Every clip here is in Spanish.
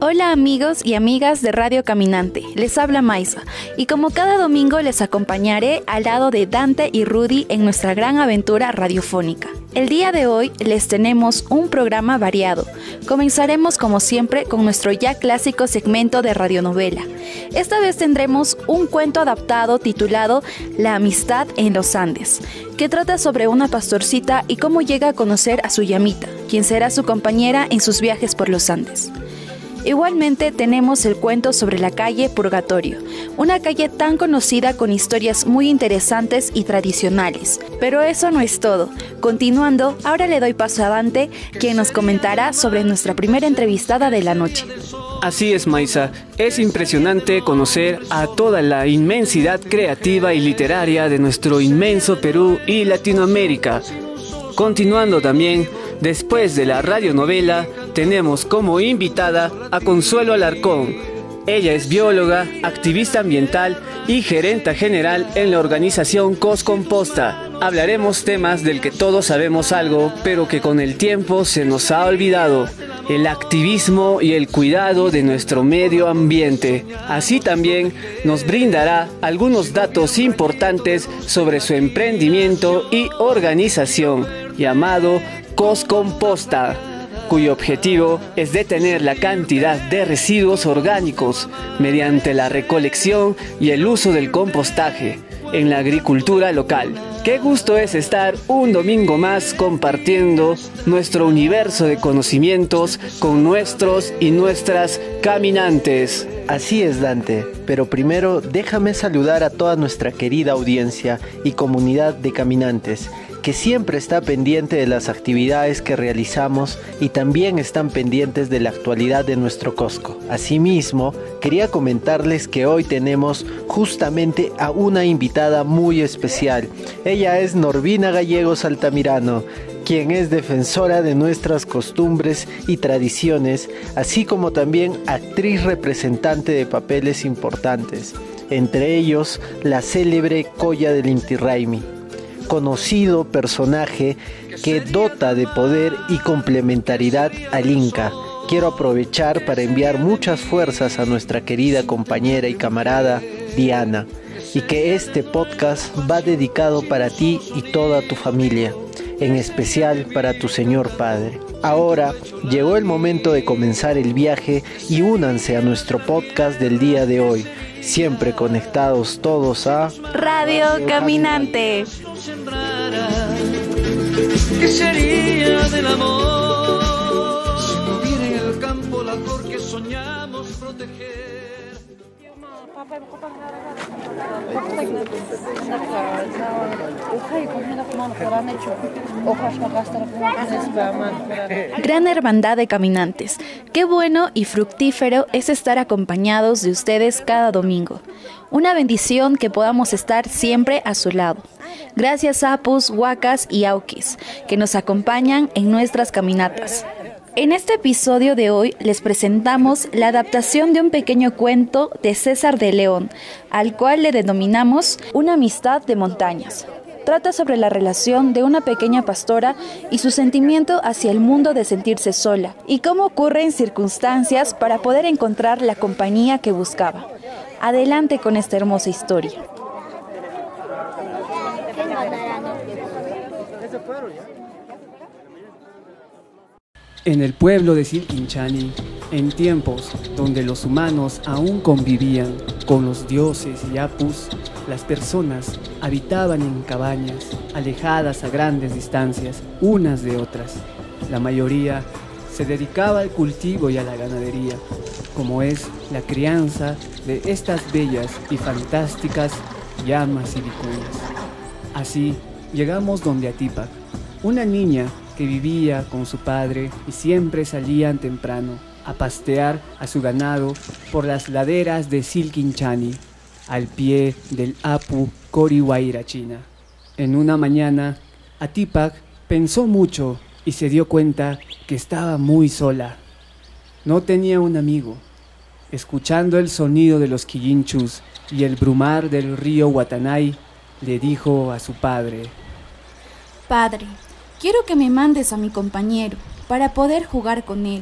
Hola amigos y amigas de Radio Caminante, les habla Maisa y como cada domingo les acompañaré al lado de Dante y Rudy en nuestra gran aventura radiofónica. El día de hoy les tenemos un programa variado. Comenzaremos como siempre con nuestro ya clásico segmento de radionovela. Esta vez tendremos un cuento adaptado titulado La amistad en los Andes, que trata sobre una pastorcita y cómo llega a conocer a su llamita, quien será su compañera en sus viajes por los Andes. Igualmente tenemos el cuento sobre la calle Purgatorio, una calle tan conocida con historias muy interesantes y tradicionales. Pero eso no es todo. Continuando, ahora le doy paso a Dante, quien nos comentará sobre nuestra primera entrevistada de la noche. Así es, Maisa, es impresionante conocer a toda la inmensidad creativa y literaria de nuestro inmenso Perú y Latinoamérica. Continuando también, después de la radionovela, tenemos como invitada a Consuelo Alarcón. Ella es bióloga, activista ambiental y gerenta general en la organización Coscomposta. Hablaremos temas del que todos sabemos algo, pero que con el tiempo se nos ha olvidado: el activismo y el cuidado de nuestro medio ambiente. Así también nos brindará algunos datos importantes sobre su emprendimiento y organización llamado Coscomposta, cuyo objetivo es detener la cantidad de residuos orgánicos mediante la recolección y el uso del compostaje en la agricultura local. Qué gusto es estar un domingo más compartiendo nuestro universo de conocimientos con nuestros y nuestras caminantes. Así es, Dante, pero primero déjame saludar a toda nuestra querida audiencia y comunidad de caminantes, que siempre está pendiente de las actividades que realizamos y también están pendientes de la actualidad de nuestro Cosco. Asimismo, quería comentarles que hoy tenemos justamente a una invitada muy especial. Ella es Norvina Gallegos Altamirano, quien es defensora de nuestras costumbres y tradiciones, así como también actriz representante de papeles importantes, entre ellos la célebre Colla del Inti Raymi, conocido personaje que dota de poder y complementariedad al Inca. Quiero aprovechar para enviar muchas fuerzas a nuestra querida compañera y camarada Diana, y que este podcast va dedicado para ti y toda tu familia, en especial para tu señor padre. Ahora llegó el momento de comenzar el viaje y únanse a nuestro podcast del día de hoy, siempre conectados todos a Radio Caminante. ¿Qué sería del amor si no hubiera en el campo la flor que soñamos proteger? Gran hermandad de caminantes. Qué bueno y fructífero es estar acompañados de ustedes cada domingo. Una bendición que podamos estar siempre a su lado. Gracias a Apus, Huacas y Auquis, que nos acompañan en nuestras caminatas. En este episodio de hoy les presentamos la adaptación de un pequeño cuento de César de León, al cual le denominamos Una amistad de montañas. Trata sobre la relación de una pequeña pastora y su sentimiento hacia el mundo de sentirse sola, y cómo ocurren circunstancias para poder encontrar la compañía que buscaba. Adelante con esta hermosa historia. En el pueblo de Silquinchani, en tiempos donde los humanos aún convivían con los dioses y apus, las personas habitaban en cabañas, alejadas a grandes distancias unas de otras. La mayoría se dedicaba al cultivo y a la ganadería, como es la crianza de estas bellas y fantásticas llamas y vicuñas. Así llegamos donde Atipac, una niña que vivía con su padre y siempre salían temprano a pastear a su ganado por las laderas de Silquinchani, al pie del Apu Corihuayrachina. En una mañana, Atipac pensó mucho y se dio cuenta que estaba muy sola. No tenía un amigo. Escuchando el sonido de los quillinchus y el brumar del río Guatanay, le dijo a su padre: Padre, quiero que me mandes a mi compañero para poder jugar con él.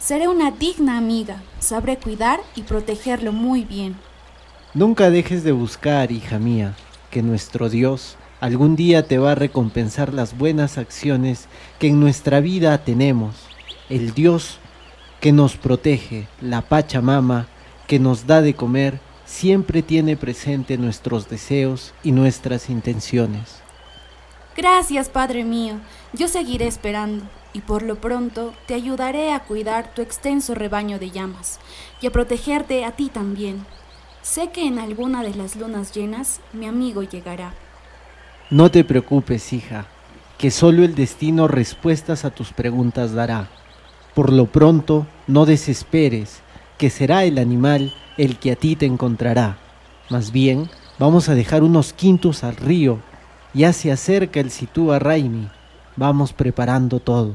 Seré una digna amiga, sabré cuidar y protegerlo muy bien. Nunca dejes de buscar, hija mía, que nuestro Dios algún día te va a recompensar las buenas acciones que en nuestra vida tenemos. El Dios que nos protege, la Pachamama, que nos da de comer, siempre tiene presente nuestros deseos y nuestras intenciones. Gracias, Padre mío. Yo seguiré esperando y por lo pronto te ayudaré a cuidar tu extenso rebaño de llamas y a protegerte a ti también. Sé que en alguna de las lunas llenas mi amigo llegará. No te preocupes, hija, que solo el destino respuestas a tus preguntas dará. Por lo pronto, no desesperes, que será el animal el que a ti te encontrará. Más bien, vamos a dejar unos quintos al río. Ya se acerca el Sitúa Raimi. Vamos preparando todo.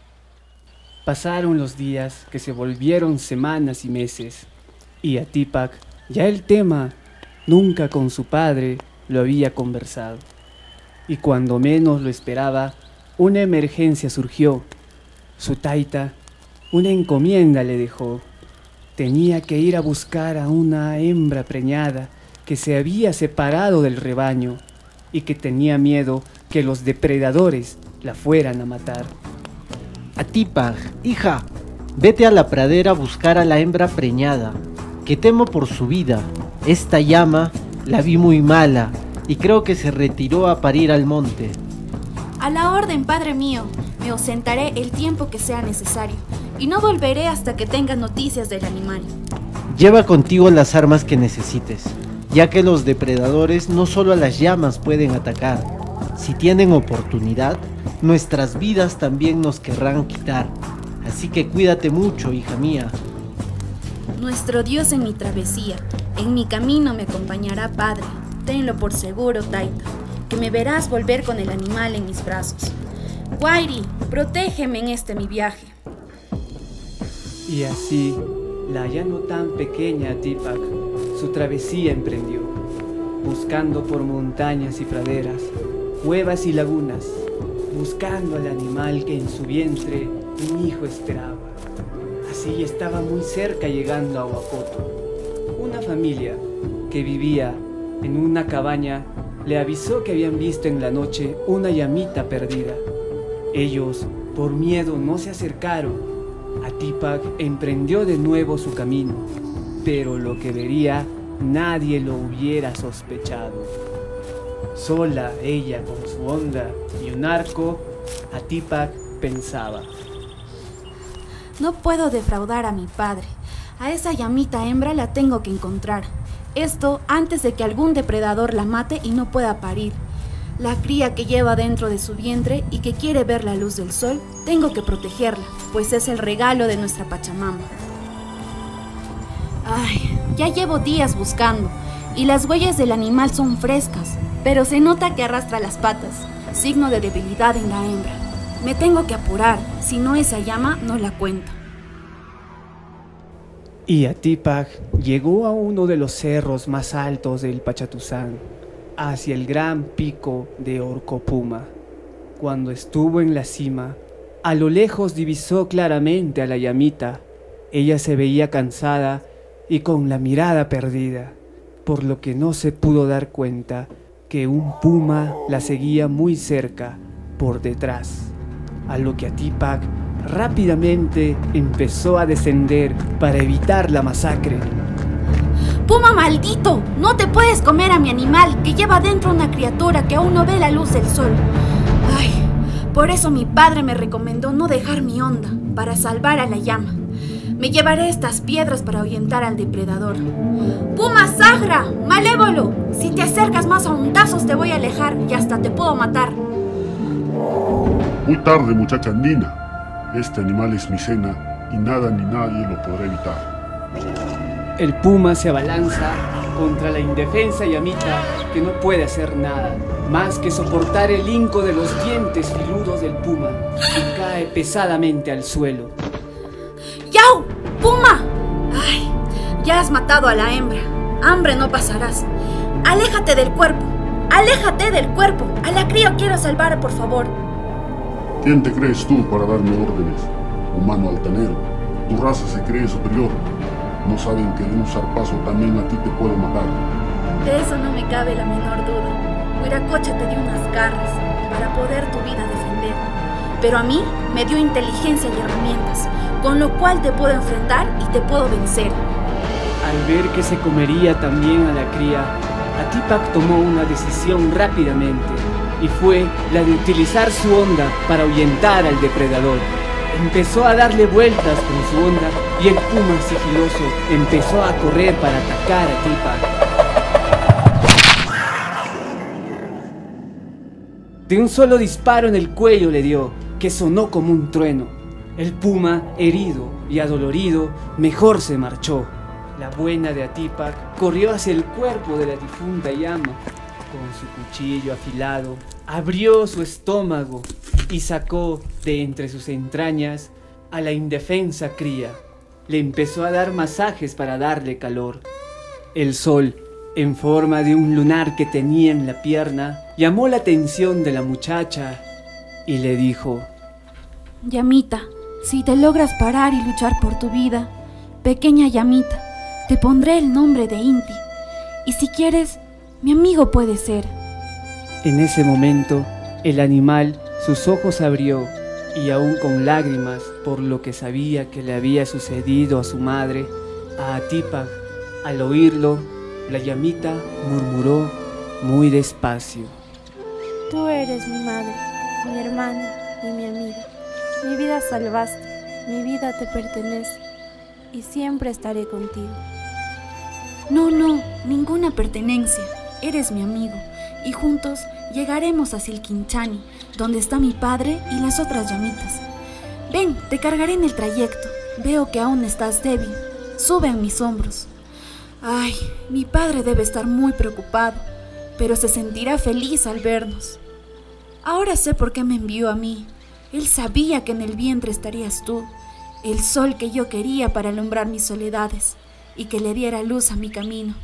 Pasaron los días que se volvieron semanas y meses, y Atipac, ya el tema, nunca con su padre lo había conversado. Y cuando menos lo esperaba, una emergencia surgió. Su taita una encomienda le dejó. Tenía que ir a buscar a una hembra preñada que se había separado del rebaño y que tenía miedo que los depredadores la fueran a matar. Atipac, hija, vete a la pradera a buscar a la hembra preñada, que temo por su vida. Esta llama la vi muy mala y creo que se retiró a parir al monte. A la orden, Padre mío. Me ausentaré el tiempo que sea necesario y no volveré hasta que tenga noticias del animal. Lleva contigo las armas que necesites, ya que los depredadores no solo a las llamas pueden atacar. Si tienen oportunidad, nuestras vidas también nos querrán quitar. Así que cuídate mucho, hija mía. Nuestro Dios en mi travesía, en mi camino me acompañará, Padre. Tenlo por seguro, Taita, que me verás volver con el animal en mis brazos. Guairi, protégeme en este mi viaje. Y así, la ya no tan pequeña Atipac su travesía emprendió, buscando por montañas y praderas, cuevas y lagunas, buscando al animal que en su vientre un hijo esperaba. Así estaba muy cerca llegando a Huacoto. Una familia que vivía en una cabaña le avisó que habían visto en la noche una llamita perdida. Ellos, por miedo, no se acercaron. Atipac emprendió de nuevo su camino, pero lo que vería nadie lo hubiera sospechado. Sola ella con su honda y un arco, Atipac pensaba: No puedo defraudar a mi padre. A esa llamita hembra la tengo que encontrar. Esto antes de que algún depredador la mate y no pueda parir. La cría que lleva dentro de su vientre y que quiere ver la luz del sol, tengo que protegerla, pues es el regalo de nuestra Pachamama. Ay, ya llevo días buscando y las huellas del animal son frescas, pero se nota que arrastra las patas, signo de debilidad en la hembra. Me tengo que apurar, si no esa llama no la cuento. Y Atipac llegó a uno de los cerros más altos del Pachatuzán, hacia el gran pico de Orcopuma. Cuando estuvo en la cima, a lo lejos divisó claramente a la llamita. Ella se veía cansada y con la mirada perdida, por lo que no se pudo dar cuenta que un puma la seguía muy cerca, por detrás, a lo que Atipac rápidamente empezó a descender para evitar la masacre. ¡Puma maldito! No te puedes comer a mi animal, que lleva dentro una criatura que aún no ve la luz del sol. Ay, por eso mi padre me recomendó no dejar mi onda, para salvar a la llama. Me llevaré estas piedras para ahuyentar al depredador. ¡Puma sagra! ¡Malévolo! Si te acercas más a hondazos te voy a alejar y hasta te puedo matar. Muy tarde, muchacha andina. Este animal es mi cena y nada ni nadie lo podrá evitar. El puma se abalanza contra la indefensa llamita, que no puede hacer nada más que soportar el hinco de los dientes filudos del puma, y cae pesadamente al suelo. ¡Yau! ¡Puma! ¡Ay! Ya has matado a la hembra. Hambre no pasarás. ¡Aléjate del cuerpo! ¡Aléjate del cuerpo! ¡A la cría quiero salvar, por favor! ¿Quién te crees tú para darme órdenes, humano altanero? Tu raza se cree superior. No saben que de un zarpazo también a ti te puedo matar. De eso no me cabe la menor duda. Huiracocha te dio unas garras para poder tu vida defender. Pero a mí me dio inteligencia y herramientas, con lo cual te puedo enfrentar y te puedo vencer. Al ver que se comería también a la cría, Atipac tomó una decisión rápidamente, y fue la de utilizar su onda para ahuyentar al depredador. Empezó a darle vueltas con su onda y el puma sigiloso empezó a correr para atacar a Atipac. De un solo disparo en el cuello le dio, que sonó como un trueno. El puma, herido y adolorido, mejor se marchó. La buena de Atipac corrió hacia el cuerpo de la difunta llama. Con su cuchillo afilado, abrió su estómago y sacó de entre sus entrañas a la indefensa cría. Le empezó a dar masajes para darle calor. El sol, en forma de un lunar que tenía en la pierna, llamó la atención de la muchacha y le dijo: Llamita, si te logras parar y luchar por tu vida, pequeña llamita, te pondré el nombre de Inti. Y si quieres, mi amigo puede ser. En ese momento, el animal sus ojos abrió y aún con lágrimas por lo que sabía que le había sucedido a su madre, a Atipac, al oírlo, la llamita murmuró muy despacio: Tú eres mi madre, mi hermana y mi amiga. Mi vida salvaste, mi vida te pertenece y siempre estaré contigo. No, ninguna pertenencia. Eres mi amigo y juntos llegaremos a Silquinchani, donde está mi padre y las otras llamitas. Ven, te cargaré en el trayecto. Veo que aún estás débil. Sube en mis hombros. Ay, mi padre debe estar muy preocupado, pero se sentirá feliz al vernos. Ahora sé por qué me envió a mí. Él sabía que en el vientre estarías tú, el sol que yo quería para alumbrar mis soledades y que le diera luz a mi camino.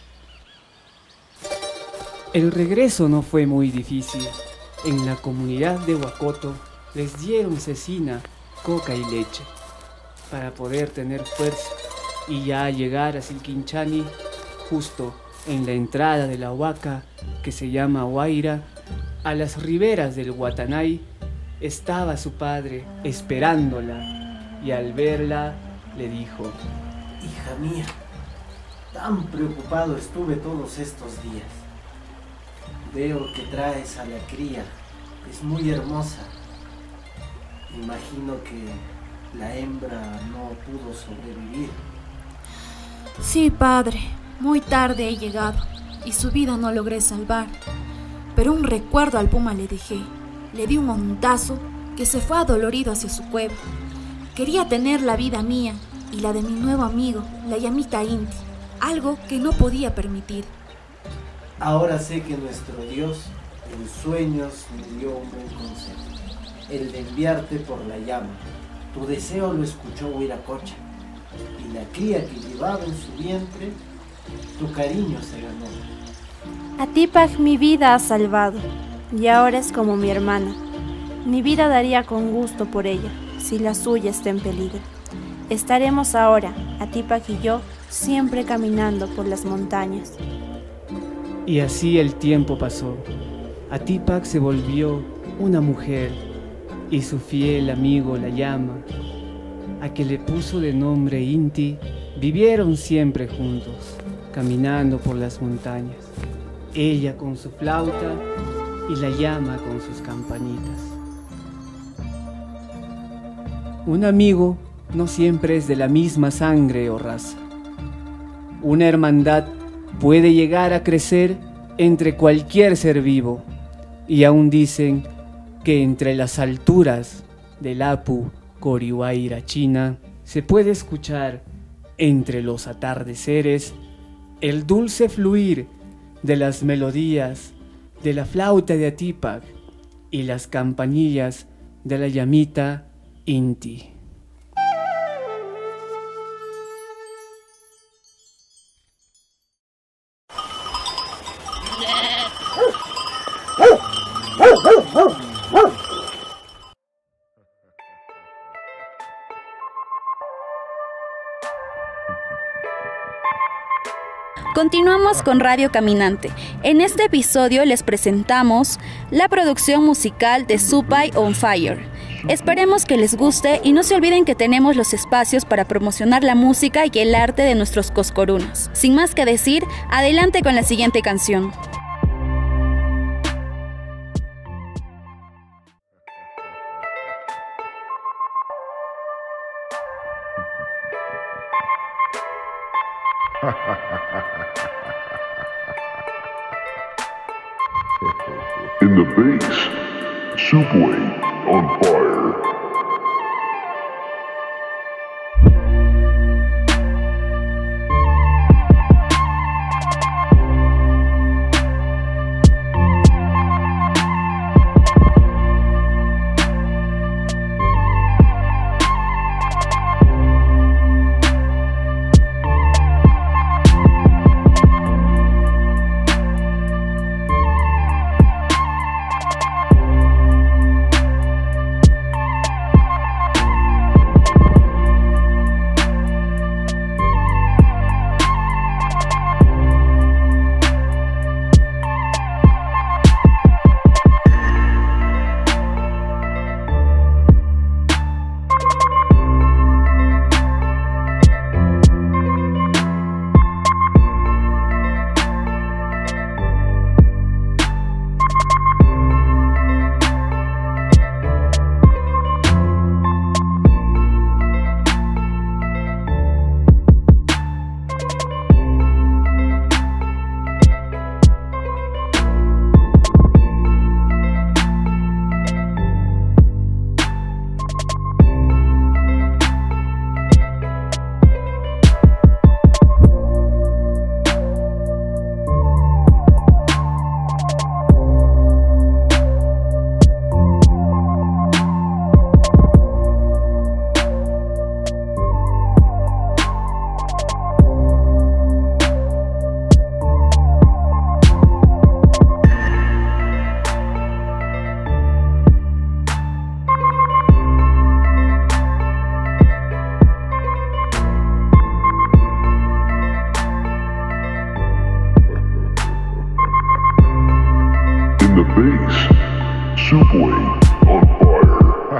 El regreso no fue muy difícil. En la comunidad de Huacoto les dieron cecina, coca y leche para poder tener fuerza y ya llegar a Silquinchani, justo en la entrada de la huaca que se llama Huayra, a las riberas del Guatanay, estaba su padre esperándola y al verla le dijo: Hija mía, tan preocupado estuve todos estos días. Veo que traes a la cría, es muy hermosa. Imagino que la hembra no pudo sobrevivir. Sí, padre, muy tarde he llegado y su vida no logré salvar. Pero un recuerdo al puma le dejé. Le di un ondazo que se fue adolorido hacia su cueva. Quería tener la vida mía y la de mi nuevo amigo, la llamita Inti, algo que no podía permitir. Ahora sé que nuestro Dios en sueños me dio un buen consejo, el de enviarte por la llama. Tu deseo lo escuchó Huiracocha, y la cría que llevaba en su vientre, tu cariño se ganó. Atipac mi vida ha salvado, y ahora es como mi hermana. Mi vida daría con gusto por ella, si la suya está en peligro. Estaremos ahora, Atipac y yo, siempre caminando por las montañas. Y así el tiempo pasó. Atipac se volvió una mujer y su fiel amigo la llama, a que le puso de nombre Inti, vivieron siempre juntos, caminando por las montañas. Ella con su flauta y la llama con sus campanitas. Un amigo no siempre es de la misma sangre o raza. Una hermandad puede llegar a crecer entre cualquier ser vivo, y aún dicen que entre las alturas del Apu Corihuayra China se puede escuchar entre los atardeceres el dulce fluir de las melodías de la flauta de Atipac y las campanillas de la llamita Inti. Continuamos con Radio Caminante. En este episodio les presentamos la producción musical de Supay on Fire. Esperemos que les guste y no se olviden que tenemos los espacios para promocionar la música y el arte de nuestros coscorunos. Sin más que decir, adelante con la siguiente canción. In the bass, Supay on Fire. The bass, Supay on Fire.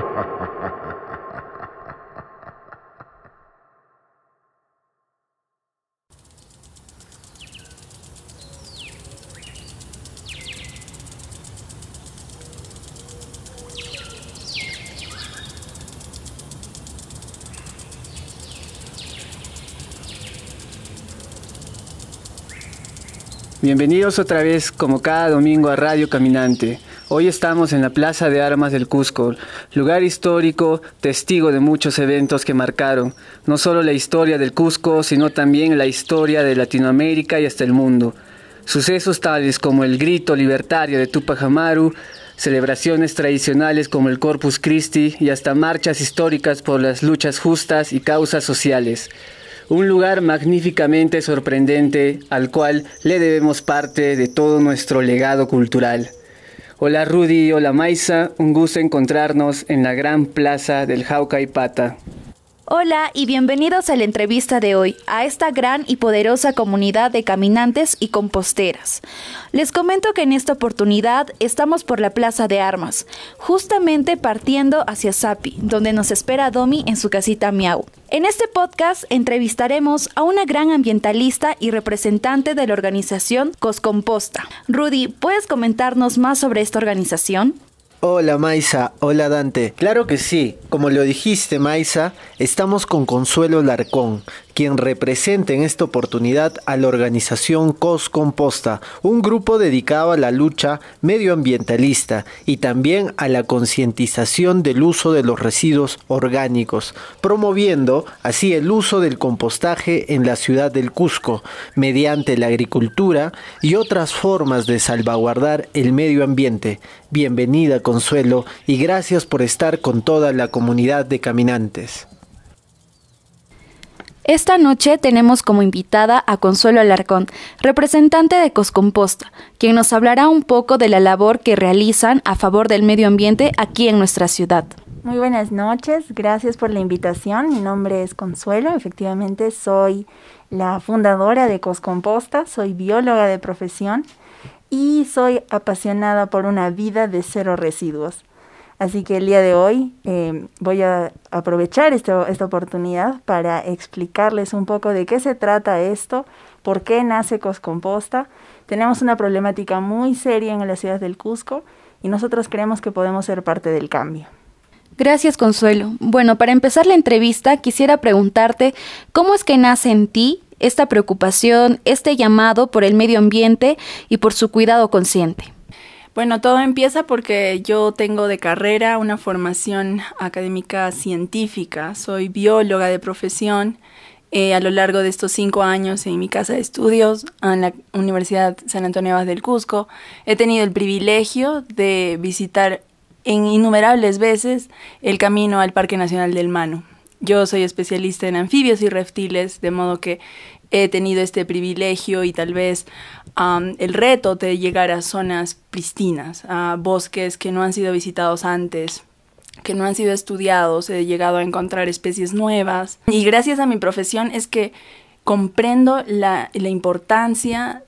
Bienvenidos otra vez, como cada domingo, a Radio Caminante. Hoy estamos en la Plaza de Armas del Cusco, lugar histórico, testigo de muchos eventos que marcaron no solo la historia del Cusco, sino también la historia de Latinoamérica y hasta el mundo. Sucesos tales como el grito libertario de Tupac Amaru, celebraciones tradicionales como el Corpus Christi y hasta marchas históricas por las luchas justas y causas sociales. Un lugar magníficamente sorprendente al cual le debemos parte de todo nuestro legado cultural. Hola Rudy, hola Maisa, un gusto encontrarnos en la gran plaza del Jauca y Pata. Hola y bienvenidos a la entrevista de hoy, a esta gran y poderosa comunidad de caminantes y composteras. Les comento que en esta oportunidad estamos por la Plaza de Armas, justamente partiendo hacia Sapi, donde nos espera Domi en su casita Miau. En este podcast entrevistaremos a una gran ambientalista y representante de la organización Coscomposta. Rudy, ¿puedes comentarnos más sobre esta organización? Hola Maisa, hola Dante. Claro que sí, como lo dijiste Maisa, estamos con Consuelo Larcón, quien representa en esta oportunidad a la organización Coscomposta, un grupo dedicado a la lucha medioambientalista y también a la concientización del uso de los residuos orgánicos, promoviendo así el uso del compostaje en la ciudad del Cusco, mediante la agricultura y otras formas de salvaguardar el medio ambiente. Bienvenida Consuelo y gracias por estar con toda la comunidad de caminantes. Esta noche tenemos como invitada a Consuelo Alarcón, representante de Coscomposta, quien nos hablará un poco de la labor que realizan a favor del medio ambiente aquí en nuestra ciudad. Muy buenas noches, gracias por la invitación. Mi nombre es Consuelo, efectivamente soy la fundadora de Coscomposta, soy bióloga de profesión y soy apasionada por una vida de cero residuos. Así que el día de hoy voy a aprovechar esta oportunidad para explicarles un poco de qué se trata esto, por qué nace Coscomposta. Tenemos una problemática muy seria en la ciudad del Cusco y nosotros creemos que podemos ser parte del cambio. Gracias, Consuelo. Bueno, para empezar la entrevista quisiera preguntarte cómo es que nace en ti esta preocupación, este llamado por el medio ambiente y por su cuidado consciente. Bueno, todo empieza porque yo tengo de carrera una formación académica científica. Soy bióloga de profesión. A lo largo de estos 5 años en mi casa de estudios, en la Universidad San Antonio Abad del Cusco, he tenido el privilegio de visitar en innumerables veces el camino al Parque Nacional del Manu. Yo soy especialista en anfibios y reptiles, de modo que he tenido este privilegio y tal vez el reto de llegar a zonas pristinas, a bosques que no han sido visitados antes, que no han sido estudiados. He llegado a encontrar especies nuevas y gracias a mi profesión es que comprendo la importancia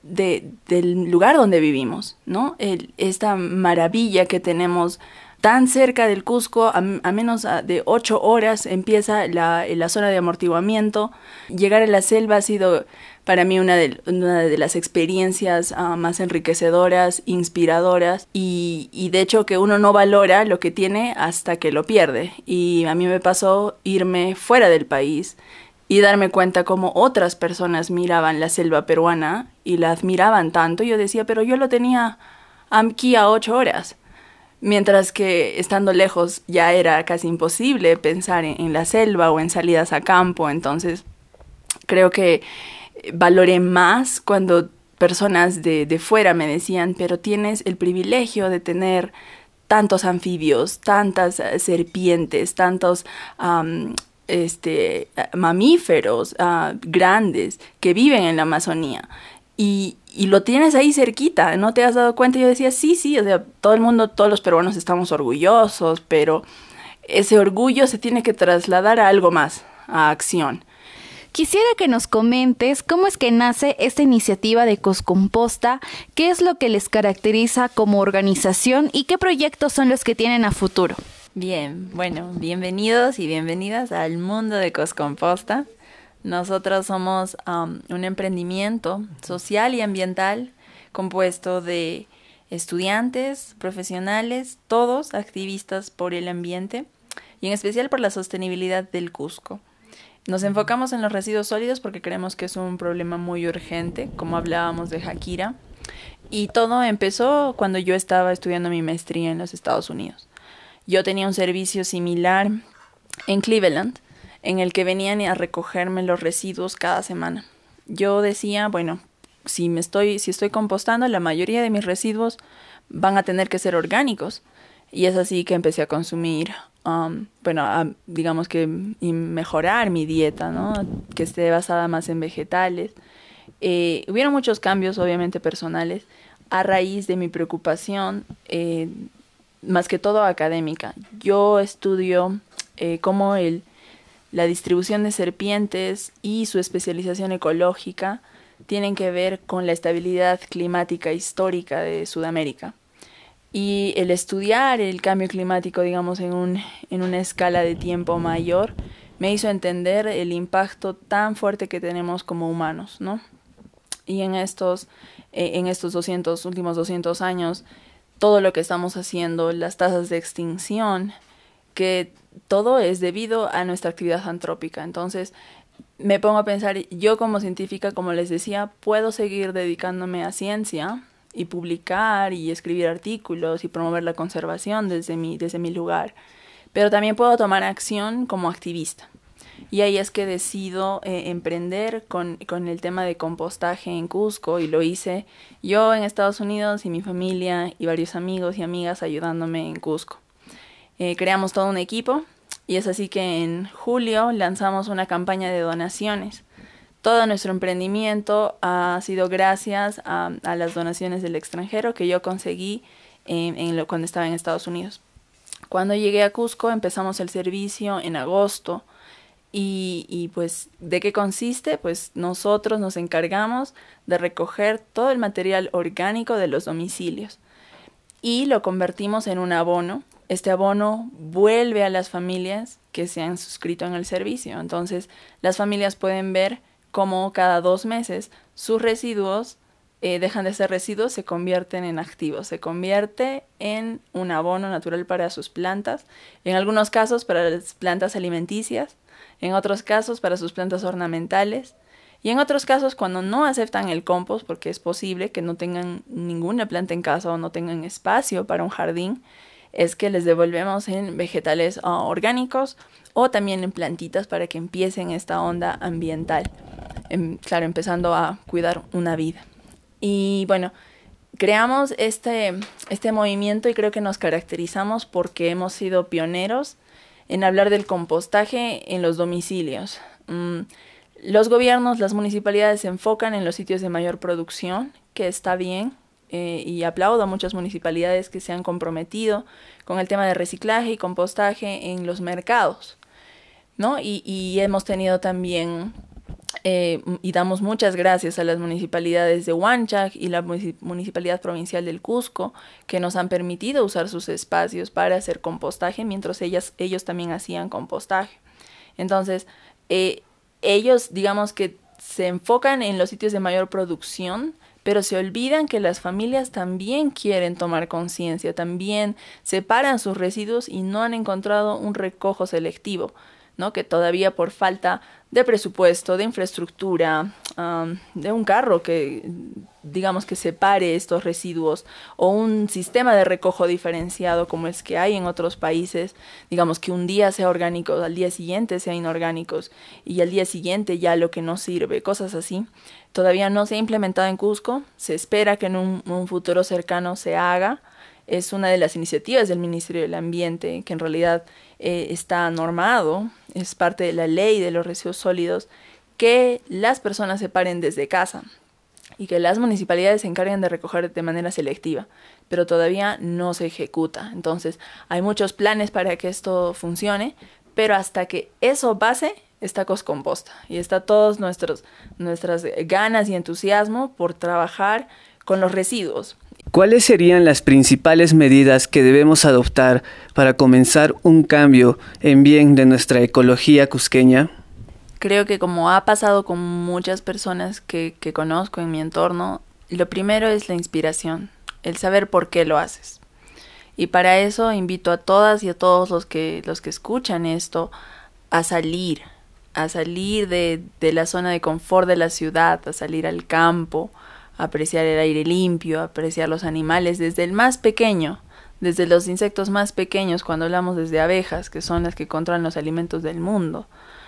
del lugar donde vivimos, ¿no? Esta maravilla que tenemos tan cerca del Cusco, a menos de 8 horas empieza la zona de amortiguamiento. Llegar a la selva ha sido para mí una de las experiencias más enriquecedoras, inspiradoras y de hecho que uno no valora lo que tiene hasta que lo pierde. Y a mí me pasó irme fuera del país y darme cuenta cómo otras personas miraban la selva peruana y la admiraban tanto. Yo decía, pero yo lo tenía aquí a 8 horas. Mientras que estando lejos ya era casi imposible pensar en la selva o en salidas a campo. Entonces creo que valoré más cuando personas de fuera me decían, pero tienes el privilegio de tener tantos anfibios, tantas serpientes, tantos mamíferos grandes que viven en la Amazonía. Y lo tienes ahí cerquita, ¿no te has dado cuenta? Yo decía, sí, o sea, todo el mundo, todos los peruanos estamos orgullosos, pero ese orgullo se tiene que trasladar a algo más, a acción. Quisiera que nos comentes cómo es que nace esta iniciativa de Coscomposta, qué es lo que les caracteriza como organización y qué proyectos son los que tienen a futuro. Bien, bueno, bienvenidos y bienvenidas al mundo de Coscomposta. Nosotros somos un emprendimiento social y ambiental compuesto de estudiantes, profesionales, todos activistas por el ambiente y en especial por la sostenibilidad del Cusco. Nos enfocamos en los residuos sólidos porque creemos que es un problema muy urgente, como hablábamos de Jakira, y todo empezó cuando yo estaba estudiando mi maestría en los Estados Unidos. Yo tenía un servicio similar en Cleveland, en el que venían a recogerme los residuos cada semana. Yo decía, bueno, si estoy compostando, la mayoría de mis residuos van a tener que ser orgánicos. Y es así que empecé a consumir, digamos que mejorar mi dieta, ¿no? Que esté basada más en vegetales. Hubieron muchos cambios, obviamente, personales, a raíz de mi preocupación, más que todo académica. Yo estudio cómo la distribución de serpientes y su especialización ecológica tienen que ver con la estabilidad climática histórica de Sudamérica. Y el estudiar el cambio climático, digamos, en una escala de tiempo mayor, me hizo entender el impacto tan fuerte que tenemos como humanos, ¿no? Y en estos últimos 200 años, todo lo que estamos haciendo, las tasas de extinción, que todo es debido a nuestra actividad antrópica. Entonces me pongo a pensar, yo como científica, como les decía, puedo seguir dedicándome a ciencia y publicar y escribir artículos y promover la conservación desde mi lugar, pero también puedo tomar acción como activista. Y ahí es que decido emprender con el tema de compostaje en Cusco, y lo hice yo en Estados Unidos y mi familia y varios amigos y amigas ayudándome en Cusco. Creamos todo un equipo y es así que en julio lanzamos una campaña de donaciones. Todo nuestro emprendimiento ha sido gracias a las donaciones del extranjero que yo conseguí cuando estaba en Estados Unidos. Cuando llegué a Cusco empezamos el servicio en agosto Y pues, ¿de qué consiste? Pues nosotros nos encargamos de recoger todo el material orgánico de los domicilios y lo convertimos en un abono. Este abono vuelve a las familias que se han suscrito en el servicio. Entonces, las familias pueden ver cómo cada 2 meses sus residuos dejan de ser residuos, se convierten en activos, se convierte en un abono natural para sus plantas, en algunos casos para las plantas alimenticias, en otros casos para sus plantas ornamentales, y en otros casos cuando no aceptan el compost, porque es posible que no tengan ninguna planta en casa o no tengan espacio para un jardín, es que les devolvemos en vegetales orgánicos o también en plantitas para que empiecen esta onda ambiental, claro, empezando a cuidar una vida. Y bueno, creamos este movimiento y creo que nos caracterizamos porque hemos sido pioneros en hablar del compostaje en los domicilios. Los gobiernos, las municipalidades se enfocan en los sitios de mayor producción, que está bien, y aplaudo a muchas municipalidades que se han comprometido con el tema de reciclaje y compostaje en los mercados, ¿no? Y hemos tenido también... y damos muchas gracias a las municipalidades de Huanchac y la Municipalidad Provincial del Cusco que nos han permitido usar sus espacios para hacer compostaje mientras ellos también hacían compostaje. Entonces, ellos digamos que se enfocan en los sitios de mayor producción, pero se olvidan que las familias también quieren tomar conciencia, también separan sus residuos y no han encontrado un recojo selectivo, ¿no? Que todavía por falta de presupuesto, de infraestructura, de un carro que, digamos, que separe estos residuos o un sistema de recojo diferenciado como es que hay en otros países, digamos que un día sea orgánico, al día siguiente sea inorgánicos y al día siguiente ya lo que no sirve, cosas así. Todavía no se ha implementado en Cusco, se espera que en un futuro cercano se haga. Es una de las iniciativas del Ministerio del Ambiente, que en realidad está normado, es parte de la ley de los residuos sólidos, que las personas separen desde casa y que las municipalidades se encarguen de recoger de manera selectiva, pero todavía no se ejecuta. Entonces, hay muchos planes para que esto funcione, pero hasta que eso pase, está Coscomposta y está todas nuestras ganas y entusiasmo por trabajar con los residuos. ¿Cuáles serían las principales medidas que debemos adoptar para comenzar un cambio en bien de nuestra ecología cusqueña? Creo que como ha pasado con muchas personas que conozco en mi entorno, lo primero es la inspiración, el saber por qué lo haces. Y para eso invito a todas y a todos los que escuchan esto a salir de la zona de confort de la ciudad, a salir al campo, apreciar el aire limpio, apreciar los animales desde el más pequeño, desde los insectos más pequeños, cuando hablamos desde abejas, que son las que controlan los alimentos del mundo,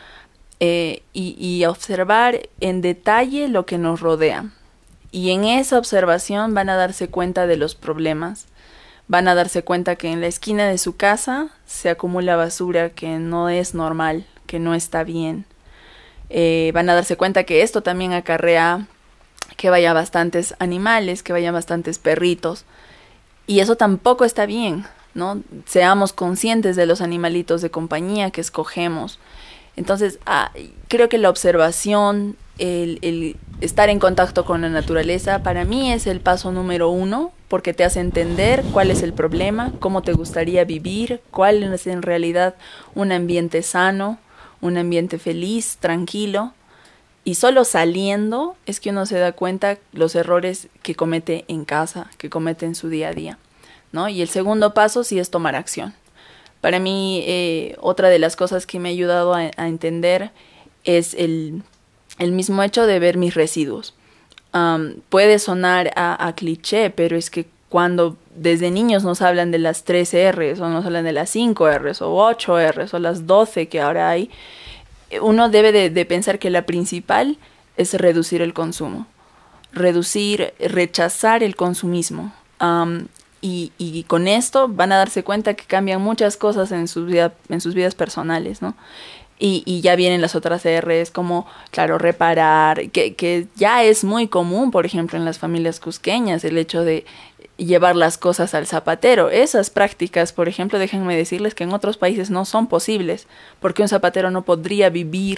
y observar en detalle lo que nos rodea. Y en esa observación van a darse cuenta de los problemas, van a darse cuenta que en la esquina de su casa se acumula basura que no es normal, que no está bien. Van a darse cuenta que esto también acarrea que vaya bastantes animales, que vayan bastantes perritos, y eso tampoco está bien, ¿no? Seamos conscientes de los animalitos de compañía que escogemos. Entonces, creo que la observación, el estar en contacto con la naturaleza, para mí es el paso número 1, porque te hace entender cuál es el problema, cómo te gustaría vivir, cuál es en realidad un ambiente sano, un ambiente feliz, tranquilo. Y solo saliendo es que uno se da cuenta los errores que comete en casa, que comete en su día a día, ¿no? Y el segundo paso sí es tomar acción. Para mí, otra de las cosas que me ha ayudado a entender es el mismo hecho de ver mis residuos. Puede sonar a cliché, pero es que cuando desde niños nos hablan de las 3 R's, o nos hablan de las 5 R's, o 8 R's, o las 12 que ahora hay, uno debe de pensar que la principal es reducir el consumo, rechazar el consumismo. Y con esto van a darse cuenta que cambian muchas cosas en sus vidas personales, ¿no? Y ya vienen las otras R's como, claro, reparar, que ya es muy común, por ejemplo, en las familias cusqueñas, el hecho de llevar las cosas al zapatero. Esas prácticas, por ejemplo, déjenme decirles que en otros países no son posibles, porque un zapatero no podría vivir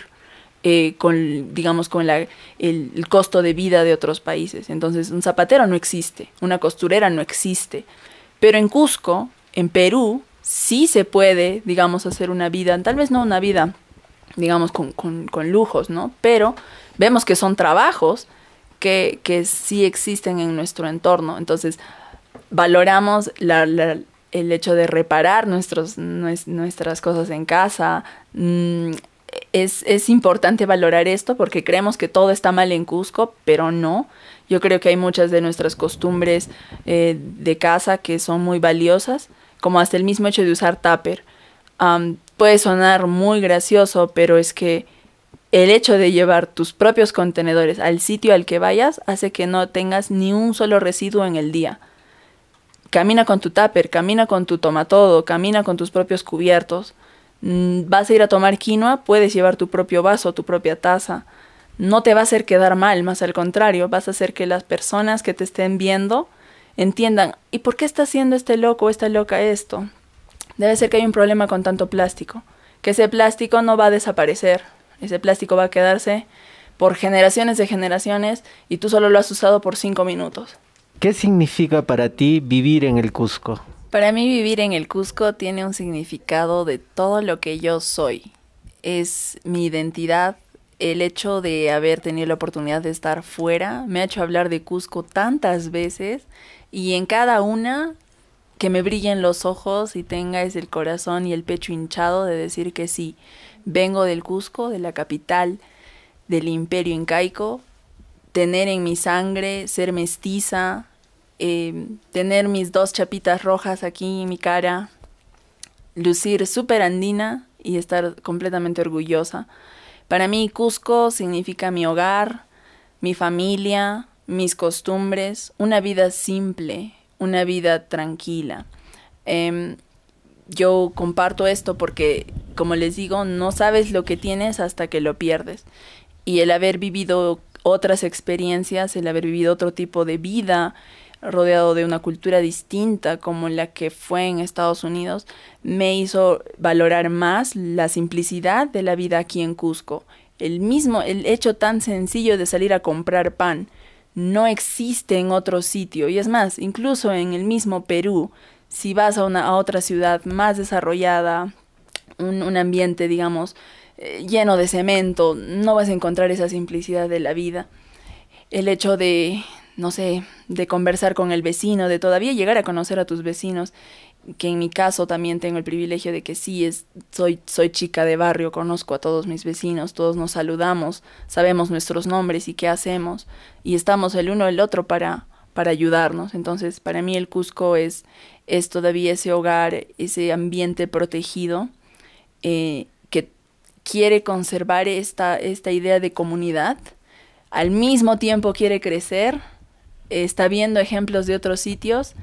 con el costo de vida de otros países. Entonces, un zapatero no existe, una costurera no existe. Pero en Cusco, en Perú, sí se puede, digamos, hacer una vida, tal vez no una vida, digamos, con lujos, ¿no? Pero vemos que son trabajos que sí existen en nuestro entorno. Entonces, valoramos el hecho de reparar nuestras cosas en casa. Es importante valorar esto porque creemos que todo está mal en Cusco, pero no. Yo creo que hay muchas de nuestras costumbres de casa que son muy valiosas, como hasta el mismo hecho de usar tupper. Puede sonar muy gracioso, pero es que el hecho de llevar tus propios contenedores al sitio al que vayas hace que no tengas ni un solo residuo en el día. Camina con tu tupper, camina con tu tomatodo, camina con tus propios cubiertos. Vas a ir a tomar quinoa, puedes llevar tu propio vaso, tu propia taza. No te va a hacer quedar mal, más al contrario, vas a hacer que las personas que te estén viendo entiendan, ¿y por qué está haciendo este loco o esta loca esto? Debe ser que hay un problema con tanto plástico, que ese plástico no va a desaparecer, ese plástico va a quedarse por generaciones de generaciones y tú solo lo has usado por 5 minutos. ¿Qué significa para ti vivir en el Cusco? Para mí vivir en el Cusco tiene un significado de todo lo que yo soy. Es mi identidad. El hecho de haber tenido la oportunidad de estar fuera me ha hecho hablar de Cusco tantas veces y en cada una que me brillen los ojos y tenga el corazón y el pecho hinchado de decir que sí, vengo del Cusco, de la capital del Imperio Incaico, tener en mi sangre, ser mestiza, tener mis 2 chapitas rojas aquí en mi cara, lucir súper andina y estar completamente orgullosa. Para mí Cusco significa mi hogar, mi familia, mis costumbres, una vida simple, una vida tranquila. Yo comparto esto porque, como les digo, no sabes lo que tienes hasta que lo pierdes. Y el haber vivido otras experiencias, el haber vivido otro tipo de vida, rodeado de una cultura distinta como la que fue en Estados Unidos, me hizo valorar más la simplicidad de la vida aquí en Cusco. El hecho tan sencillo de salir a comprar pan no existe en otro sitio. Y es más, incluso en el mismo Perú, si vas a otra ciudad más desarrollada, un ambiente, digamos, lleno de cemento, no vas a encontrar esa simplicidad de la vida. El hecho de, no sé, de conversar con el vecino, de todavía llegar a conocer a tus vecinos, que en mi caso también tengo el privilegio de que sí, soy chica de barrio, conozco a todos mis vecinos, todos nos saludamos, sabemos nuestros nombres y qué hacemos, y estamos el uno el otro para ayudarnos. Entonces, para mí el Cusco es todavía ese hogar, ese ambiente protegido, que quiere conservar esta idea de comunidad, al mismo tiempo quiere crecer, está viendo ejemplos de otros sitios,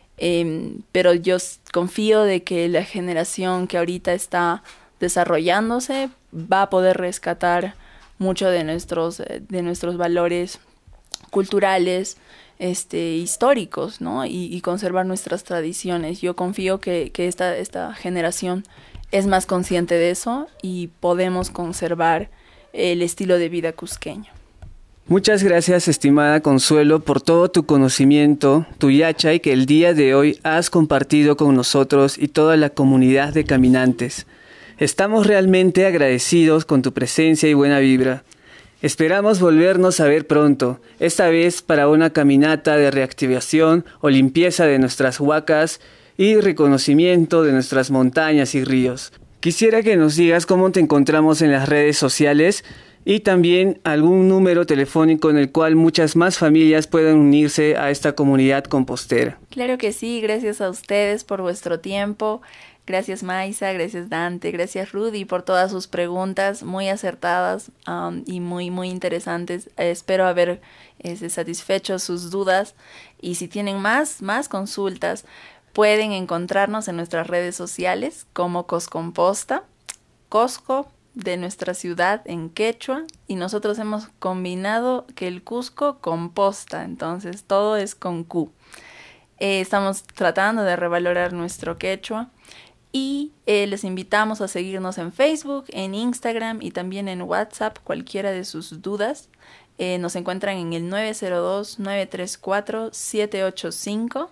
pero yo confío de que la generación que ahorita está desarrollándose va a poder rescatar mucho de nuestros valores culturales, históricos, ¿no? Y conservar nuestras tradiciones. Yo confío que esta generación es más consciente de eso y podemos conservar el estilo de vida cusqueño. Muchas gracias, estimada Consuelo, por todo tu conocimiento, tu yachay que el día de hoy has compartido con nosotros y toda la comunidad de caminantes. Estamos realmente agradecidos con tu presencia y buena vibra. Esperamos volvernos a ver pronto, esta vez para una caminata de reactivación o limpieza de nuestras huacas y reconocimiento de nuestras montañas y ríos. Quisiera que nos digas cómo te encontramos en las redes sociales y también algún número telefónico en el cual muchas más familias puedan unirse a esta comunidad compostera. Claro que sí, gracias a ustedes por vuestro tiempo. Gracias Maisa, gracias Dante, gracias Rudy por todas sus preguntas muy acertadas y muy interesantes. Espero haber satisfecho sus dudas y si tienen más consultas pueden encontrarnos en nuestras redes sociales como Coscomposta, Cosco de nuestra ciudad en quechua y nosotros hemos combinado que el Cusco composta, entonces todo es con Q. Estamos tratando de revalorar nuestro quechua y les invitamos a seguirnos en Facebook, en Instagram y también en WhatsApp, cualquiera de sus dudas. Nos encuentran en el 902-934-785.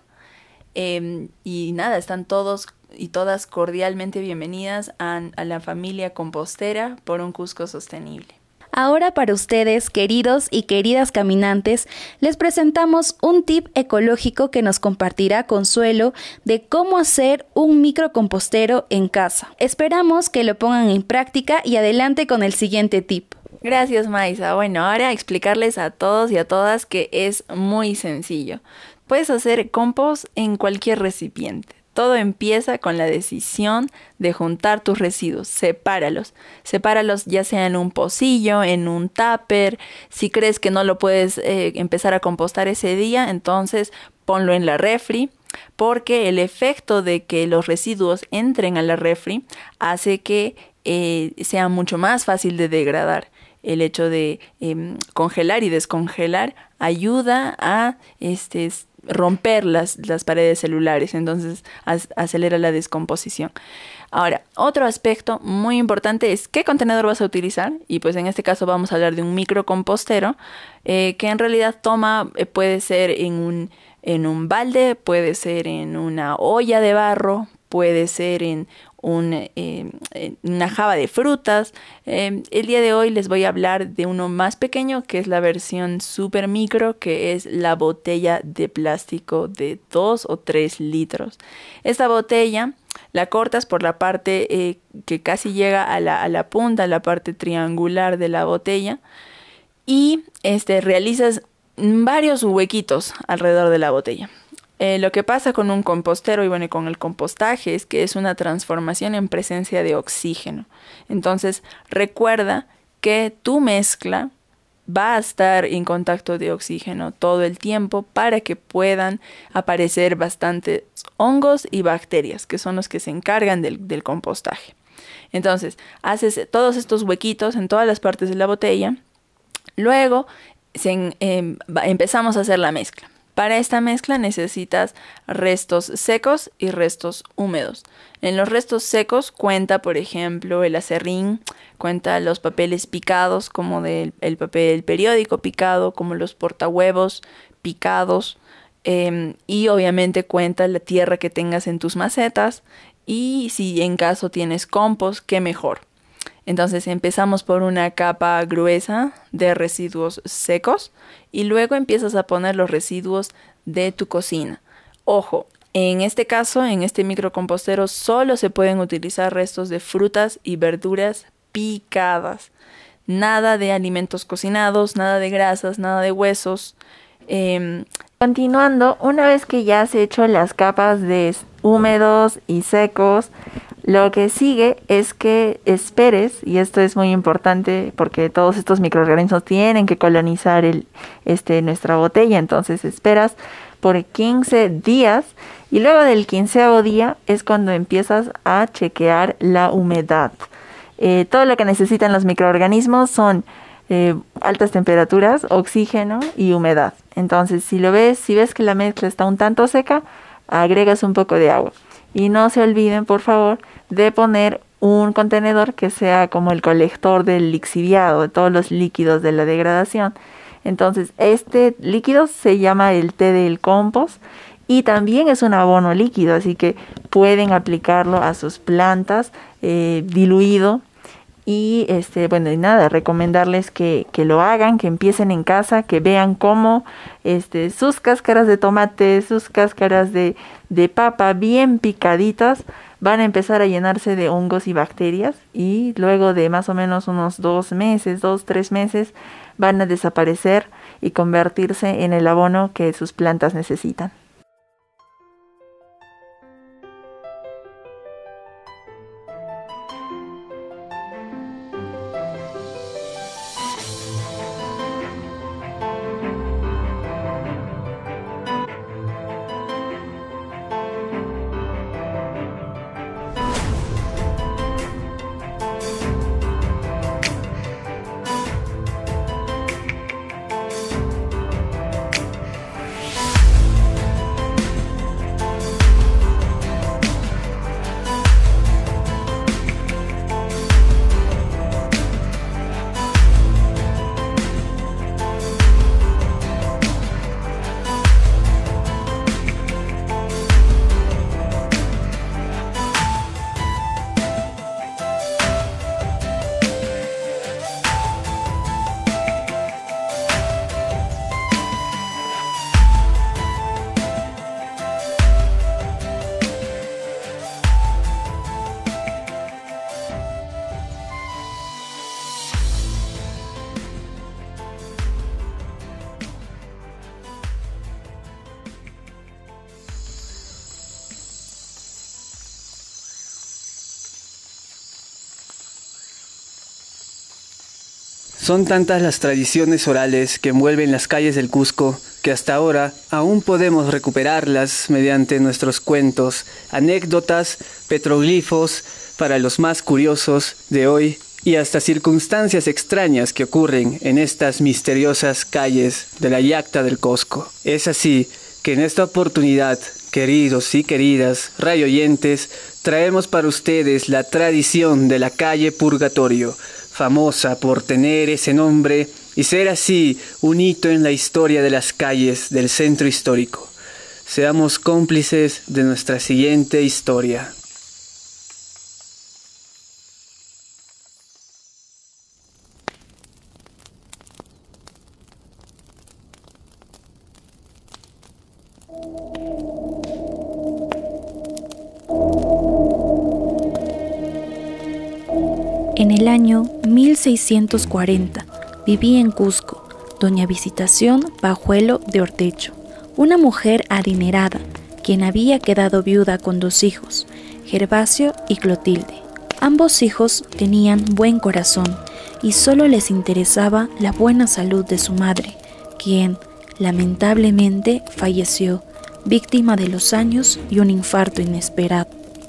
Y nada, están todos y todas cordialmente bienvenidas a la familia compostera por un Cusco sostenible. Ahora para ustedes, queridos y queridas caminantes, les presentamos un tip ecológico que nos compartirá Consuelo de cómo hacer un microcompostero en casa. Esperamos que lo pongan en práctica y adelante con el siguiente tip. Gracias, Maisa. Bueno, ahora explicarles a todos y a todas que es muy sencillo. Puedes hacer compost en cualquier recipiente. Todo empieza con la decisión de juntar tus residuos. Sepáralos. Sepáralos ya sea en un pocillo, en un tupper. Si crees que no lo puedes empezar a compostar ese día, entonces ponlo en la refri. Porque el efecto de que los residuos entren a la refri hace que sea mucho más fácil de degradar. El hecho de congelar y descongelar ayuda a romper las paredes celulares, entonces acelera la descomposición. Ahora, otro aspecto muy importante es qué contenedor vas a utilizar, y pues en este caso vamos a hablar de un microcompostero, que en realidad puede ser en un balde, puede ser en una olla de barro, puede ser en una jaba de frutas. El día de hoy les voy a hablar de uno más pequeño, que es la versión super micro, que es la botella de plástico de 2 o 3 litros. Esta botella la cortas por la parte que casi llega a la punta, la parte triangular de la botella, y realizas varios huequitos alrededor de la botella. Lo que pasa con un compostero y bueno, con el compostaje es que es una transformación en presencia de oxígeno. Entonces, recuerda que tu mezcla va a estar en contacto de oxígeno todo el tiempo para que puedan aparecer bastantes hongos y bacterias, que son los que se encargan del compostaje. Entonces, haces todos estos huequitos en todas las partes de la botella. Luego, empezamos a hacer la mezcla. Para esta mezcla necesitas restos secos y restos húmedos. En los restos secos cuenta, por ejemplo, el acerrín, cuenta los papeles picados, como el papel periódico picado, como los portahuevos picados, y obviamente cuenta la tierra que tengas en tus macetas, y si en caso tienes compost, qué mejor. Entonces empezamos por una capa gruesa de residuos secos y luego empiezas a poner los residuos de tu cocina. Ojo, en este caso, en este microcompostero solo se pueden utilizar restos de frutas y verduras picadas. Nada de alimentos cocinados, nada de grasas, nada de huesos. Continuando, una vez que ya has hecho las capas de húmedos y secos, lo que sigue es que esperes, y esto es muy importante porque todos estos microorganismos tienen que colonizar nuestra botella, entonces esperas por 15 días y luego del 15º día es cuando empiezas a chequear la humedad. Todo lo que necesitan los microorganismos son altas temperaturas, oxígeno y humedad. Entonces, si ves que la mezcla está un tanto seca, agregas un poco de agua. Y no se olviden, por favor, de poner un contenedor que sea como el colector del lixiviado, de todos los líquidos de la degradación. Entonces, este líquido se llama el té del compost y también es un abono líquido, así que pueden aplicarlo a sus plantas diluido. Y y nada, recomendarles que lo hagan, que empiecen en casa, que vean cómo sus cáscaras de tomate, sus cáscaras de papa bien picaditas van a empezar a llenarse de hongos y bacterias, y luego de más o menos unos 2-3 meses van a desaparecer y convertirse en el abono que sus plantas necesitan. Son tantas las tradiciones orales que envuelven las calles del Cusco que hasta ahora aún podemos recuperarlas mediante nuestros cuentos, anécdotas, petroglifos para los más curiosos de hoy y hasta circunstancias extrañas que ocurren en estas misteriosas calles de la Yacta del Cusco. Es así que en esta oportunidad, queridos y queridas radioyentes, traemos para ustedes la tradición de la calle Purgatorio, famosa por tener ese nombre y ser así un hito en la historia de las calles del centro histórico. Seamos cómplices de nuestra siguiente historia. En el año 1640 vivía en Cusco doña Visitación Pajuelo de Ortecho, una mujer adinerada, quien había quedado viuda con 2 hijos, Gervasio y Clotilde. Ambos hijos tenían buen corazón y solo les interesaba la buena salud de su madre, quien lamentablemente falleció, víctima de los años y un infarto inesperado.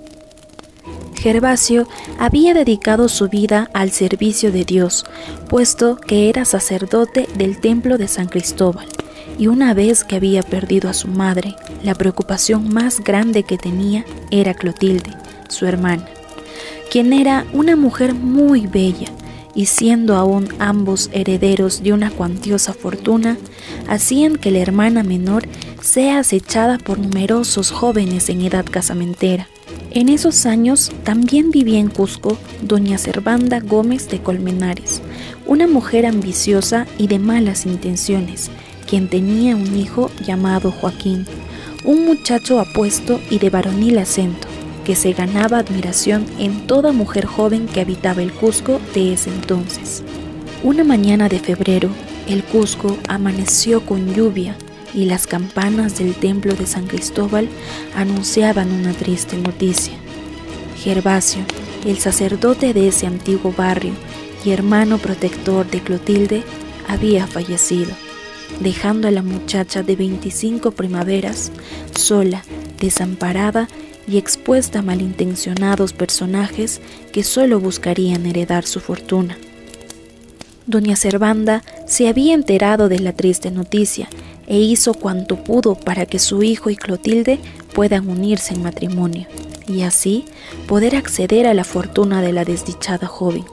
Gervasio había dedicado su vida al servicio de Dios, puesto que era sacerdote del templo de San Cristóbal, y una vez que había perdido a su madre, la preocupación más grande que tenía era Clotilde, su hermana, quien era una mujer muy bella, y siendo aún ambos herederos de una cuantiosa fortuna, hacían que la hermana menor sea acechada por numerosos jóvenes en edad casamentera. En esos años también vivía en Cusco doña Servanda Gómez de Colmenares, una mujer ambiciosa y de malas intenciones, quien tenía un hijo llamado Joaquín, un muchacho apuesto y de varonil acento, que se ganaba admiración en toda mujer joven que habitaba el Cusco de ese entonces. Una mañana de febrero, el Cusco amaneció con lluvia y las campanas del templo de San Cristóbal anunciaban una triste noticia. Gervasio, el sacerdote de ese antiguo barrio y hermano protector de Clotilde, había fallecido, dejando a la muchacha de 25 primaveras sola, desamparada y expuesta a malintencionados personajes que solo buscarían heredar su fortuna. Doña Servanda se había enterado de la triste noticia e hizo cuanto pudo para que su hijo y Clotilde puedan unirse en matrimonio y así poder acceder a la fortuna de la desdichada joven.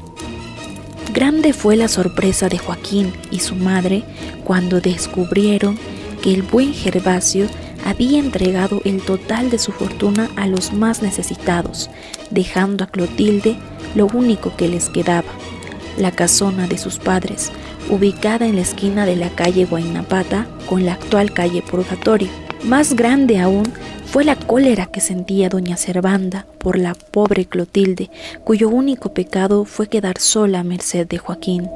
Grande fue la sorpresa de Joaquín y su madre cuando descubrieron que el buen Gervasio había entregado el total de su fortuna a los más necesitados, dejando a Clotilde lo único que les quedaba, la casona de sus padres, ubicada en la esquina de la calle Huaynapata con la actual calle Purgatorio. Más grande aún fue la cólera que sentía doña Servanda por la pobre Clotilde, cuyo único pecado fue quedar sola a merced de Joaquín.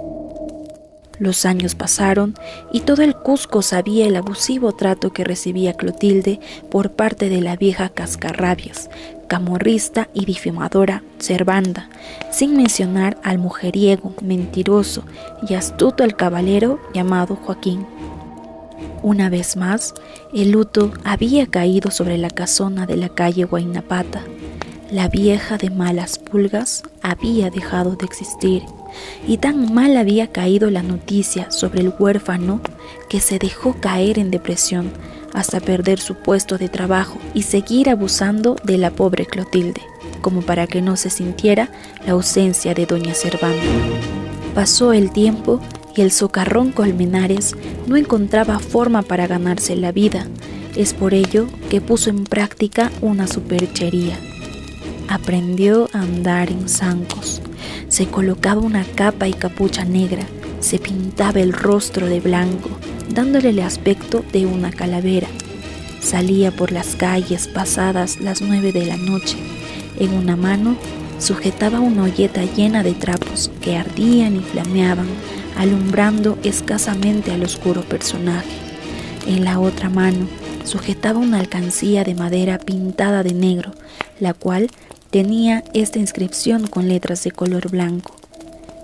Los años pasaron y todo el Cusco sabía el abusivo trato que recibía Clotilde por parte de la vieja cascarrabias, camorrista y difamadora Servanda, sin mencionar al mujeriego, mentiroso y astuto alcabalero llamado Joaquín. Una vez más, el luto había caído sobre la casona de la calle Huaynapata. La vieja de malas pulgas había dejado de existir, y tan mal había caído la noticia sobre el huérfano que se dejó caer en depresión hasta perder su puesto de trabajo y seguir abusando de la pobre Clotilde, como para que no se sintiera la ausencia de doña Servanda. Pasó el tiempo y el socarrón Colmenares no encontraba forma para ganarse la vida. Es por ello que puso en práctica una superchería. Aprendió a andar en zancos, se colocaba una capa y capucha negra, se pintaba el rostro de blanco, dándole el aspecto de una calavera. Salía por las calles pasadas las 9 de la noche. En una mano sujetaba una olleta llena de trapos que ardían y flameaban, alumbrando escasamente al oscuro personaje. En la otra mano sujetaba una alcancía de madera pintada de negro, la cual tenía esta inscripción con letras de color blanco: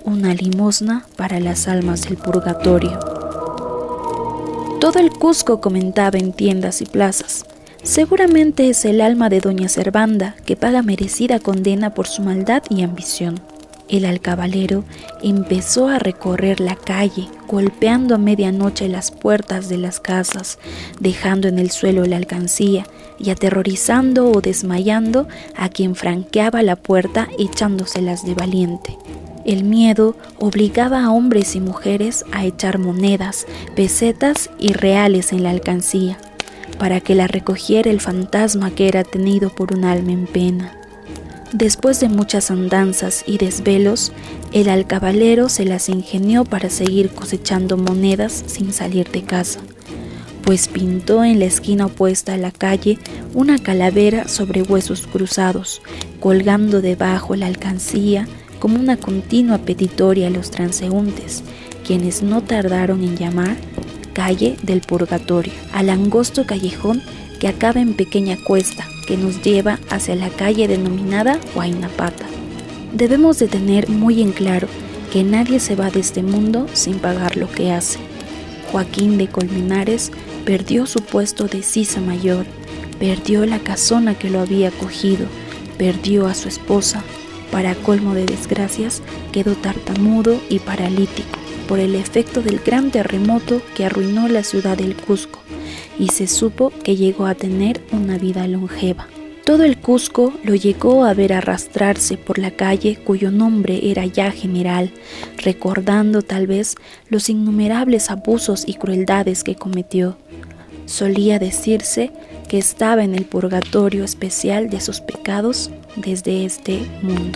una limosna para las almas del purgatorio. Todo el Cusco comentaba en tiendas y plazas: seguramente es el alma de doña Servanda que paga merecida condena por su maldad y ambición. El alcabalero empezó a recorrer la calle, golpeando a medianoche las puertas de las casas, dejando en el suelo la alcancía y aterrorizando o desmayando a quien franqueaba la puerta echándoselas de valiente. El miedo obligaba a hombres y mujeres a echar monedas, pesetas y reales en la alcancía, para que la recogiera el fantasma que era tenido por un alma en pena. Después de muchas andanzas y desvelos, el alcabalero se las ingenió para seguir cosechando monedas sin salir de casa, pues pintó en la esquina opuesta a la calle una calavera sobre huesos cruzados, colgando debajo la alcancía como una continua petitoria a los transeúntes, quienes no tardaron en llamar calle del Purgatorio al angosto callejón que acaba en pequeña cuesta que nos lleva hacia la calle denominada Huaynapata. Debemos de tener muy en claro que nadie se va de este mundo sin pagar lo que hace. Joaquín de Colmenares perdió su puesto de sisa mayor, perdió la casona que lo había acogido, perdió a su esposa. Para colmo de desgracias, quedó tartamudo y paralítico por el efecto del gran terremoto que arruinó la ciudad del Cusco, y se supo que llegó a tener una vida longeva. Todo el Cusco lo llegó a ver arrastrarse por la calle cuyo nombre era ya general, recordando tal vez los innumerables abusos y crueldades que cometió. Solía decirse que estaba en el purgatorio especial de sus pecados desde este mundo.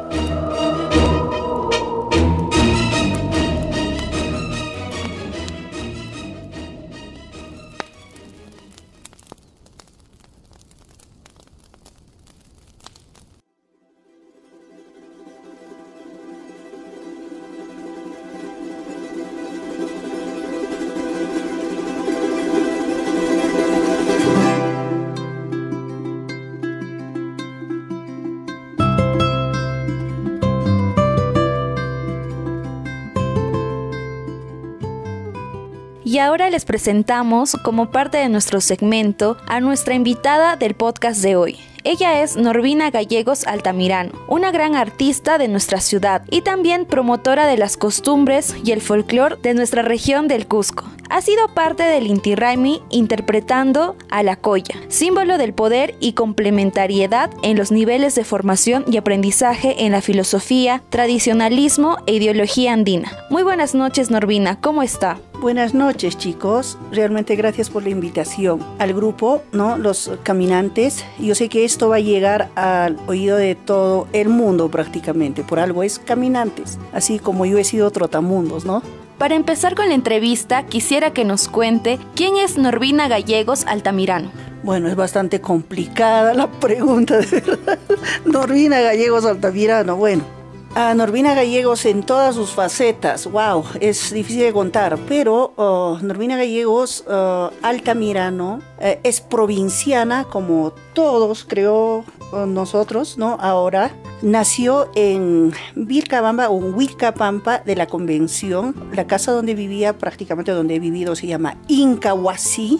Y ahora les presentamos, como parte de nuestro segmento, a nuestra invitada del podcast de hoy. Ella es Norvina Gallegos Altamirano, una gran artista de nuestra ciudad y también promotora de las costumbres y el folclore de nuestra región del Cusco. Ha sido parte del Inti Raymi interpretando a la colla, símbolo del poder y complementariedad en los niveles de formación y aprendizaje en la filosofía, tradicionalismo e ideología andina. Muy buenas noches, Norvina, ¿cómo está? Buenas noches, chicos. Realmente gracias por la invitación al grupo, ¿no? Los caminantes. Yo sé que esto va a llegar al oído de todo el mundo prácticamente. Por algo es caminantes, así como yo he sido trotamundos, ¿no? Para empezar con la entrevista, quisiera que nos cuente quién es Norvina Gallegos Altamirano. Bueno, es bastante complicada la pregunta, de verdad. Norvina Gallegos Altamirano, bueno. A Norvina Gallegos en todas sus facetas, wow, es difícil de contar, pero Norvina Gallegos Altamirano es provinciana como todos, creo nosotros, ¿no? Ahora nació en Vilcabamba o Huilcapampa de la Convención. La casa donde vivía, prácticamente donde he vivido, se llama Incahuasi.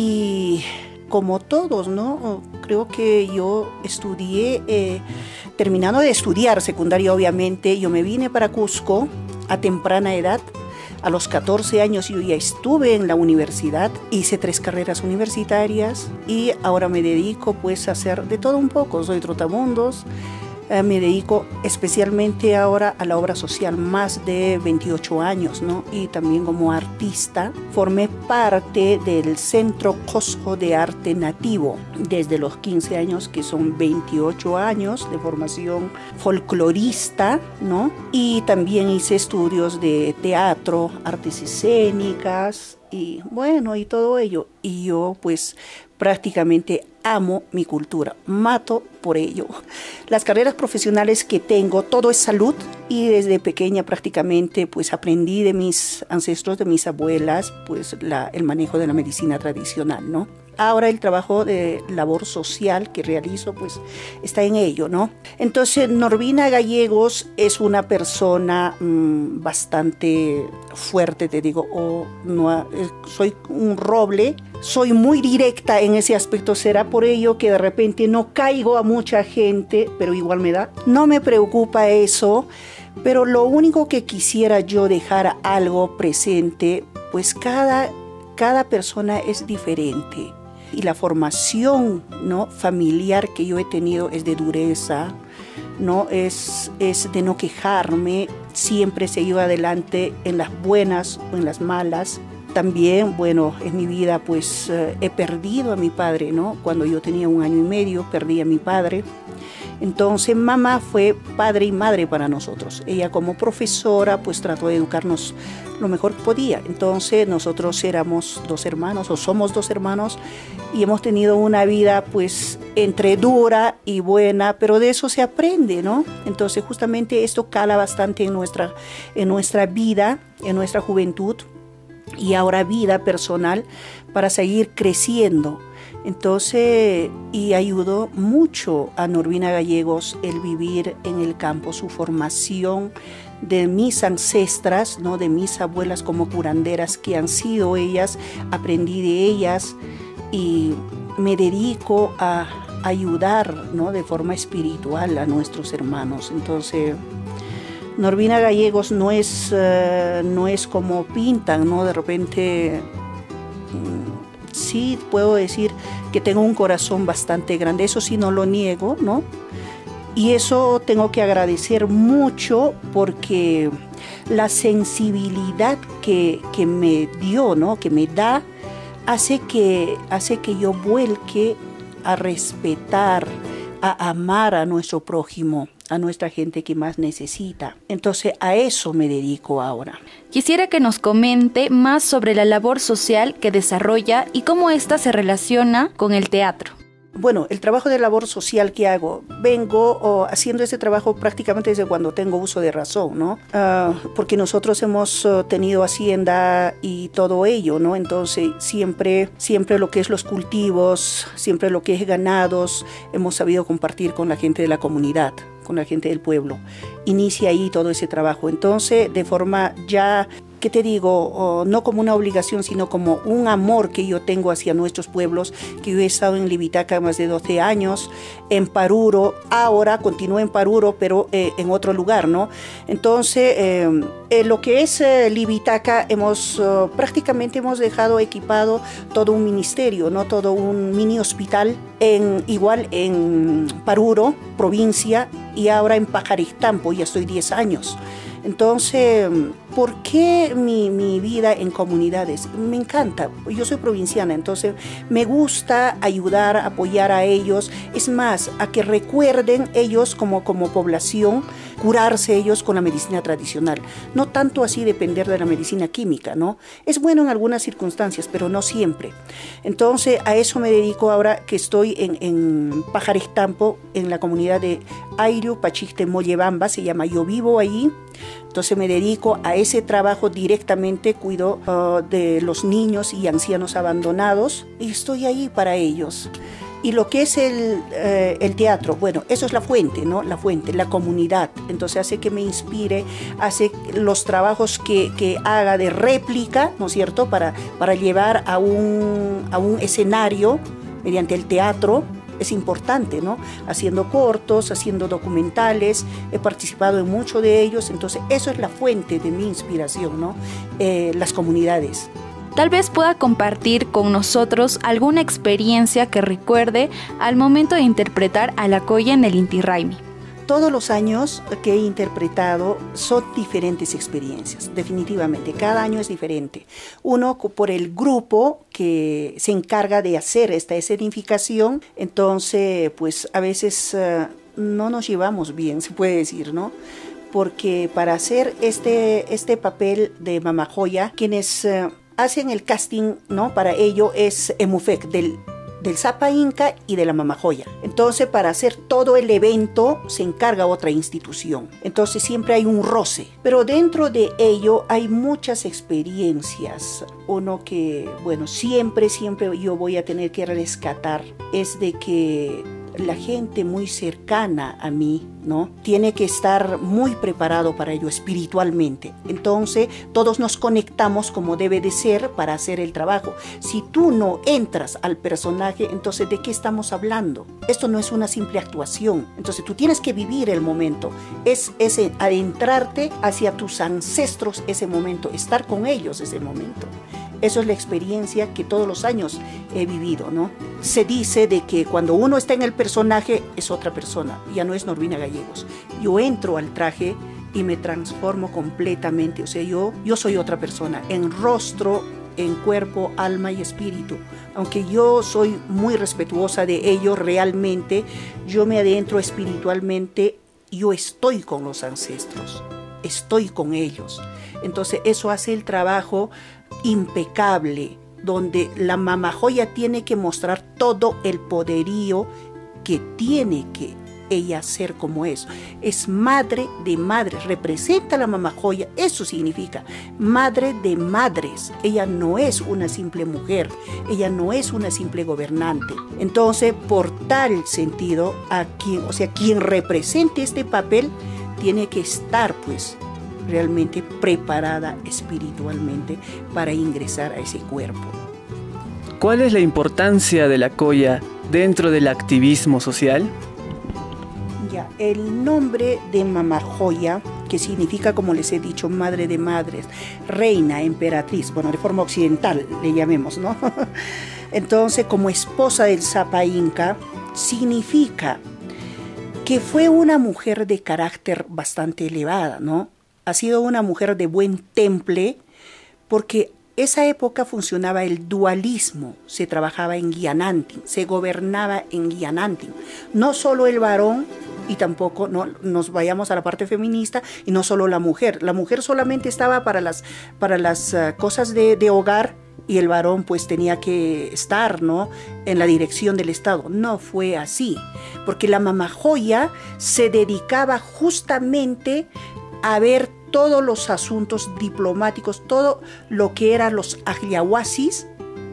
Y como todos, ¿no? Creo que yo estudié, terminando de estudiar secundaria, obviamente, yo me vine para Cusco a temprana edad. A los 14 años yo ya estuve en la universidad, hice 3 carreras universitarias y ahora me dedico pues a hacer de todo un poco. Soy trotamundos, me dedico especialmente ahora a la obra social, más de 28 años, ¿no? Y también como artista formé parte del Centro Cusco de Arte Nativo desde los 15 años, que son 28 años de formación folclorista, ¿no? Y también hice estudios de teatro, artes escénicas y bueno, y todo ello. Y yo pues prácticamente amo mi cultura, mato por ello. Las carreras profesionales que tengo, todo es salud, y desde pequeña prácticamente pues aprendí de mis ancestros, de mis abuelas, pues el manejo de la medicina tradicional, ¿no? ahora el trabajo de labor social que realizo pues está en ello, ¿no? Entonces Norvina Gallegos es una persona bastante fuerte, te digo, soy un roble, soy muy directa en ese aspecto, será por ello que de repente no caigo a mucha gente, pero igual me da. No me preocupa eso, pero lo único que quisiera yo dejar algo presente, pues cada persona es diferente. Y la formación, ¿no?, familiar que yo he tenido es de dureza, ¿no? Es de no quejarme, siempre se iba adelante en las buenas o en las malas. También, bueno, en mi vida pues he perdido a mi padre, ¿no? Cuando yo tenía 1 año y medio, perdí a mi padre. Entonces mamá fue padre y madre para nosotros. Ella como profesora pues trató de educarnos lo mejor que podía. Entonces nosotros éramos 2 hermanos o somos 2 hermanos y hemos tenido una vida pues entre dura y buena, pero de eso se aprende, ¿no? Entonces justamente esto cala bastante en nuestra vida, en nuestra juventud y ahora vida personal para seguir creciendo. Entonces, y ayudó mucho a Norvina Gallegos el vivir en el campo, su formación de mis ancestras, ¿no?, de mis abuelas como curanderas que han sido ellas, aprendí de ellas y me dedico a ayudar, ¿no?, de forma espiritual a nuestros hermanos. Entonces, Norvina Gallegos no es como pintan, ¿no? De repente sí puedo decir que tengo un corazón bastante grande, eso sí no lo niego, ¿no? Y eso tengo que agradecer mucho porque la sensibilidad que me dio, ¿no?, que me da, hace que yo vuelque a respetar, a amar a nuestro prójimo, a nuestra gente que más necesita. Entonces a eso me dedico ahora. Quisiera que nos comente más sobre la labor social que desarrolla y cómo ésta se relaciona con el teatro. Bueno, el trabajo de labor social que hago, vengo haciendo este trabajo prácticamente desde cuando tengo uso de razón, ¿no? Porque nosotros hemos tenido hacienda y todo ello, ¿no? Entonces siempre lo que es los cultivos, siempre lo que es ganados, hemos sabido compartir con la gente de la comunidad, con la gente del pueblo. Inicia ahí todo ese trabajo. Entonces, de forma ya, ¿qué te digo? No como una obligación, sino como un amor que yo tengo hacia nuestros pueblos, que yo he estado en Libitaca más de 12 años, en Paruro, ahora continúo en Paruro, pero en otro lugar, ¿no? Entonces, lo que es Libitaca, prácticamente hemos dejado equipado todo un ministerio, ¿no? Todo un mini hospital, igual en Paruro, provincia, y ahora en Pajaristampo, ya estoy 10 años. Entonces, ¿por qué mi vida en comunidades? Me encanta, yo soy provinciana, entonces me gusta ayudar, apoyar a ellos, es más, a que recuerden ellos como población, curarse ellos con la medicina tradicional, no tanto así depender de la medicina química, ¿no? Es bueno en algunas circunstancias, pero no siempre. Entonces, a eso me dedico ahora que estoy en Pajaristampo, en la comunidad de Airu, Pachiste, Mollebamba, se llama, yo vivo allí. Entonces me dedico a ese trabajo directamente, cuido de los niños y ancianos abandonados y estoy ahí para ellos. Y lo que es el teatro, bueno, eso es la fuente, ¿no? La fuente, la comunidad. Entonces hace que me inspire, hace los trabajos que haga de réplica, ¿no es cierto?, para llevar a un escenario mediante el teatro. Es importante, ¿no? Haciendo cortos, haciendo documentales, he participado en muchos de ellos, entonces eso es la fuente de mi inspiración, ¿no? Las comunidades. Tal vez pueda compartir con nosotros alguna experiencia que recuerde al momento de interpretar a la Coya en el Inti Raymi. Todos los años que he interpretado son diferentes experiencias, definitivamente, cada año es diferente. Uno por el grupo que se encarga de hacer esta escenificación, entonces pues a veces no nos llevamos bien, se puede decir, ¿no? Porque para hacer este papel de Mamajoya, quienes hacen el casting, ¿no?, para ello es EMUFEC, del Sapa Inca y de la Mamajoya. Entonces, para hacer todo el evento se encarga otra institución. Entonces, siempre hay un roce. Pero dentro de ello hay muchas experiencias. Uno que, bueno, siempre yo voy a tener que rescatar es de que la gente muy cercana a mí, ¿no? Tiene que estar muy preparado para ello espiritualmente. Entonces, todos nos conectamos como debe de ser para hacer el trabajo. Si tú no entras al personaje, entonces, ¿de qué estamos hablando? Esto no es una simple actuación. Entonces, tú tienes que vivir el momento. Es adentrarte hacia tus ancestros ese momento, estar con ellos ese momento. Eso es la experiencia que todos los años he vivido, ¿no? Se dice de que cuando uno está en el personaje es otra persona, ya no es Norvina Gallegos. Yo entro al traje y me transformo completamente, o sea, yo soy otra persona, en rostro, en cuerpo, alma y espíritu. Aunque yo soy muy respetuosa de ello, realmente yo me adentro espiritualmente, yo estoy con los ancestros, estoy con ellos. Entonces eso hace el trabajo impecable, donde la Mamajoya tiene que mostrar todo el poderío que tiene que ella ser como es. Es madre de madres, representa a la Mamajoya, eso significa madre de madres. Ella no es una simple mujer, ella no es una simple gobernante. Entonces, por tal sentido, quien represente este papel tiene que estar, pues, realmente preparada espiritualmente para ingresar a ese cuerpo. ¿Cuál es la importancia de la Colla dentro del activismo social? Ya, el nombre de Mamajoya, que significa, como les he dicho, madre de madres, reina, emperatriz, bueno, de forma occidental le llamemos, ¿no? Entonces, como esposa del Sapa Inca, significa que fue una mujer de carácter bastante elevada, ¿no? Ha sido una mujer de buen temple, porque esa época funcionaba el dualismo, se trabajaba en Guianantin, se gobernaba en Guianantin. No solo el varón, y tampoco no nos vayamos a la parte feminista, y no solo la mujer. La mujer solamente estaba para las cosas de hogar, y el varón pues tenía que estar, ¿no?, en la dirección del Estado. No fue así, porque la Mamajoya se dedicaba justamente a ver todos los asuntos diplomáticos, todo lo que eran los ajiahuasis.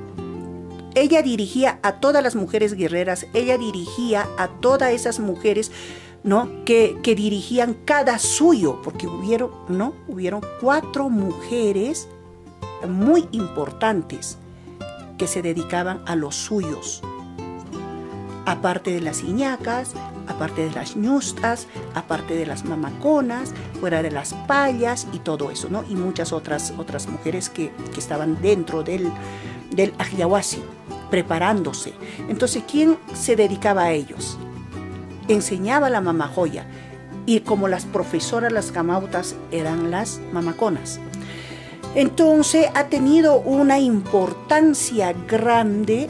Ella dirigía a todas las mujeres guerreras, ella dirigía a todas esas mujeres, ¿no?, que dirigían cada suyo, porque hubieron 4 mujeres muy importantes que se dedicaban a los suyos. Aparte de las iñacas, aparte de las ñustas, aparte de las mamaconas, fuera de las payas y todo eso, ¿no? Y muchas otras mujeres que estaban dentro del ajiahuasi, preparándose. Entonces, ¿quién se dedicaba a ellos? Enseñaba la Mamajoya, y como las profesoras, las camautas, eran las mamaconas. Entonces, ha tenido una importancia grande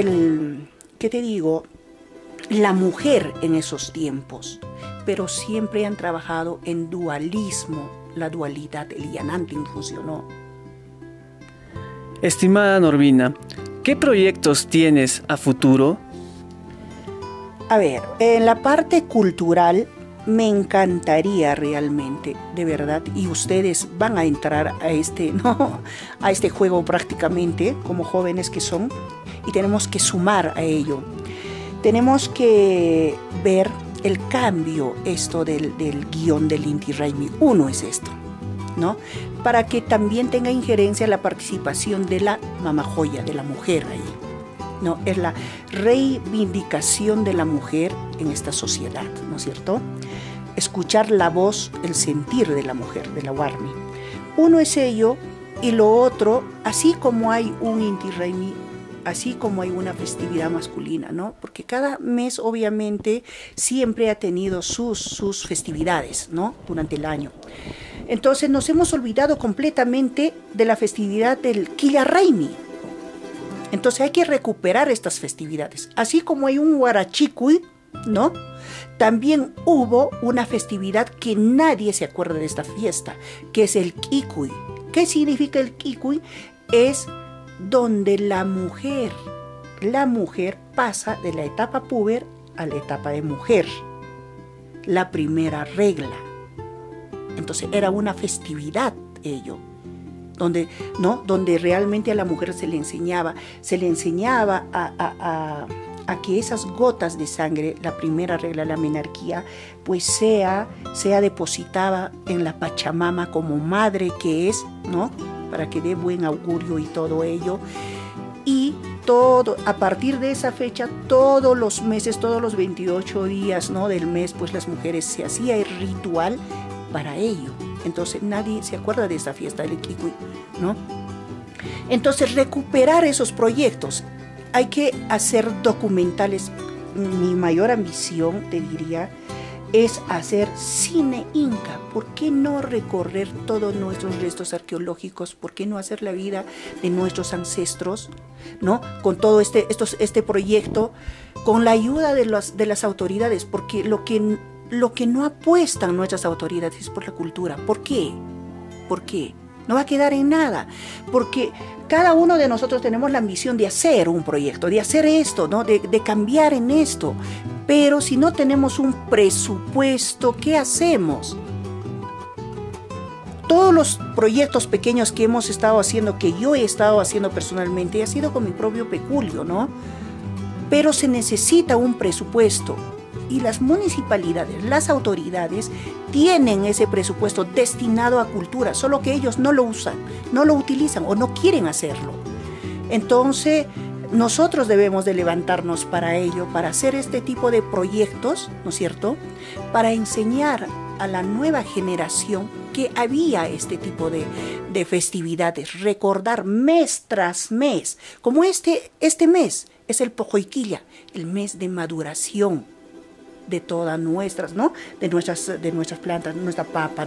la mujer en esos tiempos, pero siempre han trabajado en dualismo. La dualidad, el Guianantin funcionó. Estimada Norvina, ¿qué proyectos tienes a futuro? A ver, en la parte cultural me encantaría realmente, de verdad, y ustedes van a entrar a este juego prácticamente, como jóvenes que son, y tenemos que sumar a ello. Tenemos que ver el cambio, esto del guión del Inti Raymi. Uno es esto, ¿no? Para que también tenga injerencia la participación de la Mamajoya, de la mujer ahí, ¿no? Es la reivindicación de la mujer en esta sociedad, ¿no es cierto? Escuchar la voz, el sentir de la mujer, de la Warmi. Uno es ello, y lo otro, así como hay un Inti Raymi, así como hay una festividad masculina, ¿no? Porque cada mes, obviamente, siempre ha tenido sus festividades, ¿no?, durante el año. Entonces, nos hemos olvidado completamente de la festividad del Quilla Raymi. Entonces, hay que recuperar estas festividades. Así como hay un Huarachicuy, ¿no?, también hubo una festividad que nadie se acuerda de esta fiesta, que es el Kikuy. ¿Qué significa el Kikuy? Es donde la mujer la mujer pasa de la etapa puber a la etapa de mujer. La primera regla. Entonces era una festividad ello, donde realmente a la mujer se le enseñaba a que esas gotas de sangre, la primera regla de la menarquía, pues sea depositada en la Pachamama como madre que es, ¿no? Para que dé buen augurio y todo ello. Y a partir de esa fecha, todos los meses, todos los 28 días, ¿no?, del mes, pues las mujeres se hacía el ritual para ello. Entonces nadie se acuerda de esa fiesta del Iquiqui, ¿no? Entonces recuperar esos proyectos. Hay que hacer documentales. Mi mayor ambición, te diría, es hacer cine inca. ¿Por qué no recorrer todos nuestros restos arqueológicos? ¿Por qué no hacer la vida de nuestros ancestros, ¿no? Con todo este proyecto, con la ayuda de las autoridades, porque lo que no apuestan nuestras autoridades es por la cultura. ¿Por qué? ¿Por qué? No va a quedar en nada, porque cada uno de nosotros tenemos la ambición de hacer un proyecto, de hacer esto, ¿no? de cambiar en esto. Pero si no tenemos un presupuesto, ¿qué hacemos? Todos los proyectos pequeños que hemos estado haciendo, que yo he estado haciendo personalmente, ha sido con mi propio peculio, ¿no? Pero se necesita un presupuesto. Y las municipalidades, las autoridades, tienen ese presupuesto destinado a cultura, solo que ellos no lo usan, no lo utilizan o no quieren hacerlo. Entonces, nosotros debemos de levantarnos para ello, para hacer este tipo de proyectos, ¿no es cierto?, para enseñar a la nueva generación que había este tipo de festividades, recordar mes tras mes, como este mes es el Pojoiquilla, el mes de maduración de todas nuestras, ¿no?, de nuestras plantas, nuestra papa,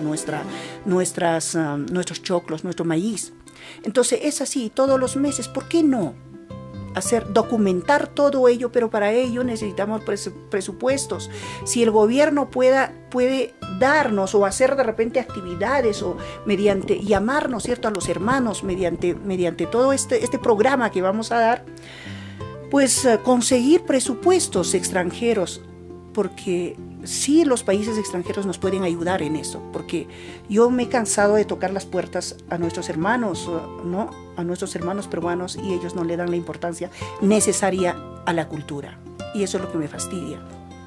nuestros choclos, nuestro maíz. Entonces es así todos los meses. ¿Por qué no documentar todo ello? Pero para ello necesitamos presupuestos. Si el gobierno puede darnos o hacer de repente actividades o mediante llamarnos, ¿cierto?, a los hermanos mediante todo este programa que vamos a dar, pues conseguir presupuestos extranjeros, porque sí, los países extranjeros nos pueden ayudar en eso, porque yo me he cansado de tocar las puertas a nuestros hermanos, ¿no?, a nuestros hermanos peruanos, y ellos no le dan la importancia necesaria a la cultura, y eso es lo que me fastidia.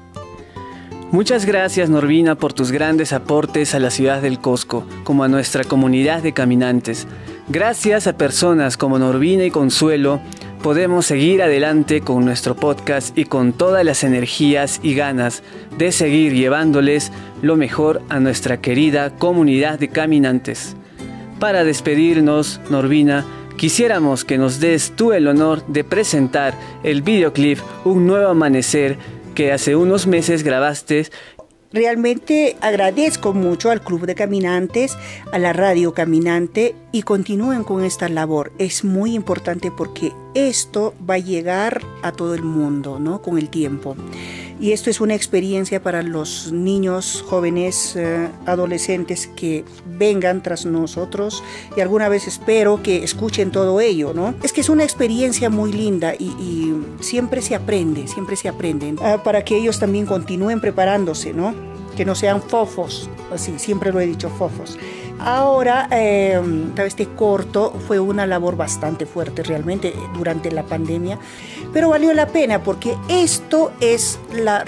Muchas gracias, Norvina, por tus grandes aportes a la ciudad del Cusco, como a nuestra comunidad de caminantes. Gracias a personas como Norvina y Consuelo, podemos seguir adelante con nuestro podcast y con todas las energías y ganas de seguir llevándoles lo mejor a nuestra querida comunidad de caminantes. Para despedirnos, Norvina, quisiéramos que nos des tú el honor de presentar el videoclip Un Nuevo Amanecer que hace unos meses grabaste. Realmente agradezco mucho al Club de Caminantes, a la Radio Caminante, y continúen con esta labor. Es muy importante porque esto va a llegar a todo el mundo, ¿no?, con el tiempo. Y esto es una experiencia para los niños, jóvenes, adolescentes que vengan tras nosotros, y alguna vez espero que escuchen todo ello, ¿no? Es que es una experiencia muy linda y siempre se aprende, para que ellos también continúen preparándose, ¿no? Que no sean fofos, así, siempre lo he dicho, fofos. Ahora, este corto fue una labor bastante fuerte realmente durante la pandemia, pero valió la pena porque esto es la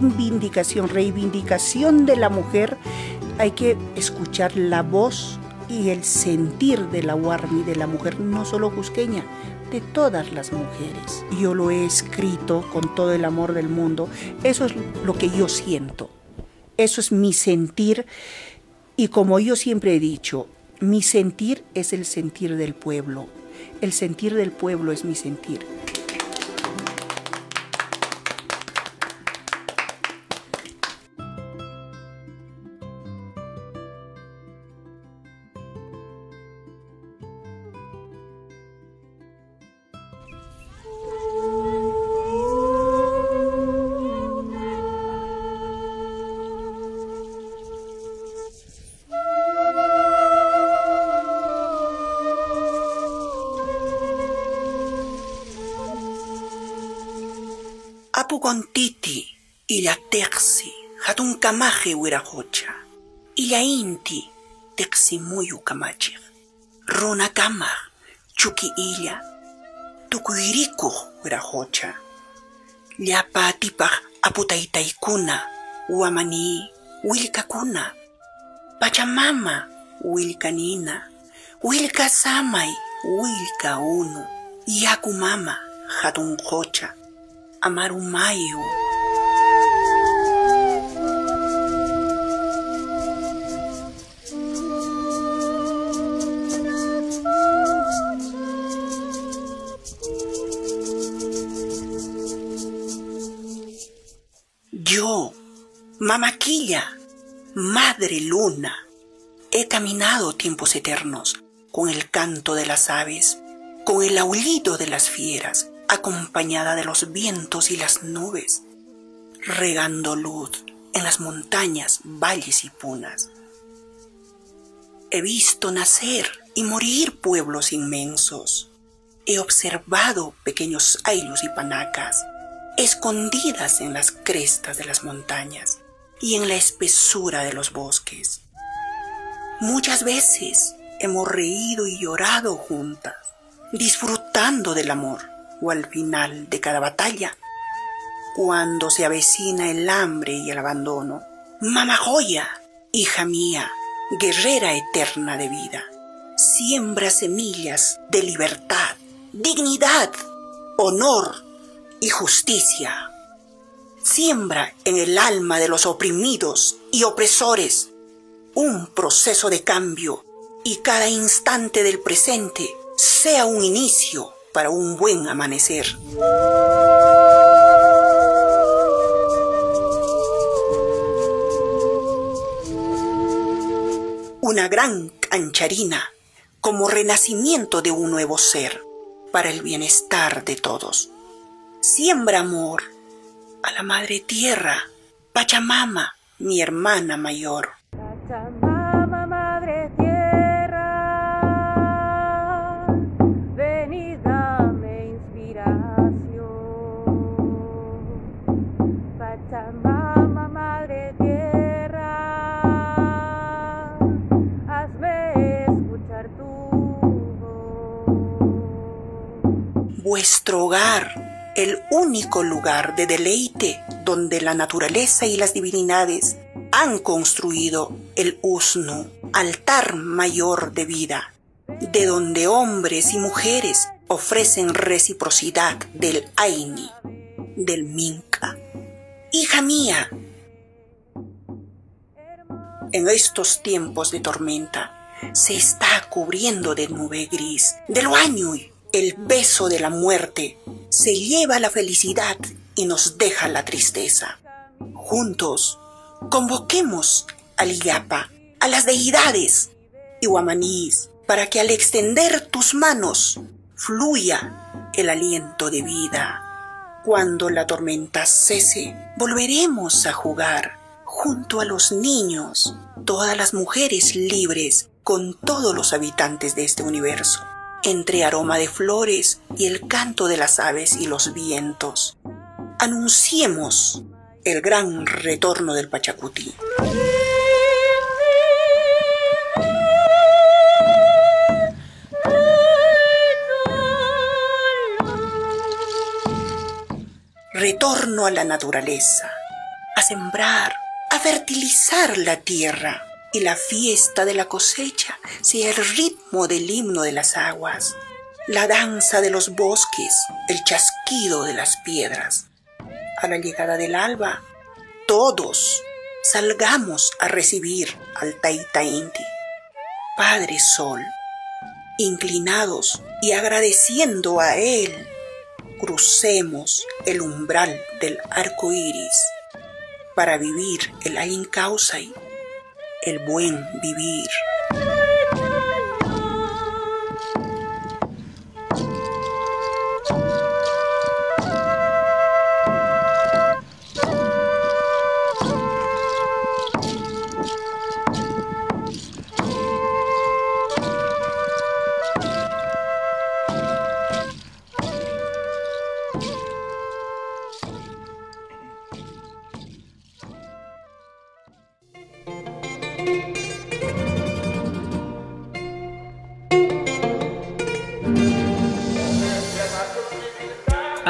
reivindicación de la mujer. Hay que escuchar la voz y el sentir de la Warmi, de la mujer, no solo cusqueña, de todas las mujeres. Yo lo he escrito con todo el amor del mundo. Eso es lo que yo siento. Eso es mi sentir, y como yo siempre he dicho, mi sentir es el sentir del pueblo. El sentir del pueblo es mi sentir. Tucontiti, illa teqsi, hatun kamaje wirajocha. Illa inti, teqsi muyu kamachig. Runa kamaj, chuki illa, tukuiriku wirajocha. Llapa atipaj aputaitaikuna, uamani, wilkakuna. Pachamama, wilkanina, wilka samay, wilka unu. Yakumama, hatun jocha. Amarumayu. Yo, Mamaquilla, Madre Luna, he caminado tiempos eternos con el canto de las aves, con el aullido de las fieras, acompañada de los vientos y las nubes, regando luz en las montañas, valles y punas. He visto nacer y morir pueblos inmensos. He observado pequeños aylus y panacas, escondidas en las crestas de las montañas y en la espesura de los bosques. Muchas veces hemos reído y llorado juntas, disfrutando del amor, o al final de cada batalla, cuando se avecina el hambre y el abandono. Mama Joya, hija mía, guerrera eterna de vida, siembra semillas de libertad, dignidad, honor y justicia. Siembra en el alma de los oprimidos y opresores un proceso de cambio, y cada instante del presente sea un inicio para un buen amanecer. Una gran cancharina como renacimiento de un nuevo ser para el bienestar de todos. Siembra amor a la Madre Tierra, Pachamama, mi hermana mayor. Pachamama, Madre Tierra, ven y dame inspiración. Pachamama, Madre Tierra, hazme escuchar tu voz. Vuestro hogar, el único lugar de deleite donde la naturaleza y las divinidades han construido el Usnu, altar mayor de vida, de donde hombres y mujeres ofrecen reciprocidad del Aini, del Minca. Hija mía, en estos tiempos de tormenta se está cubriendo de nube gris, del Huañuy, el peso de la muerte se lleva la felicidad y nos deja la tristeza. Juntos, convoquemos al Illapa, a las deidades y guamanís, para que al extender tus manos fluya el aliento de vida. Cuando la tormenta cese, volveremos a jugar junto a los niños, todas las mujeres libres, con todos los habitantes de este universo, entre aroma de flores y el canto de las aves y los vientos. Anunciemos el gran retorno del Pachacuti. Retorno a la naturaleza, a sembrar, a fertilizar la tierra, y la fiesta de la cosecha sea el ritmo del himno de las aguas, la danza de los bosques, el chasquido de las piedras. A la llegada del alba, todos salgamos a recibir al Taita Inti, Padre Sol, inclinados y agradeciendo a él, crucemos el umbral del arco iris para vivir el Ain Kausai, el buen vivir.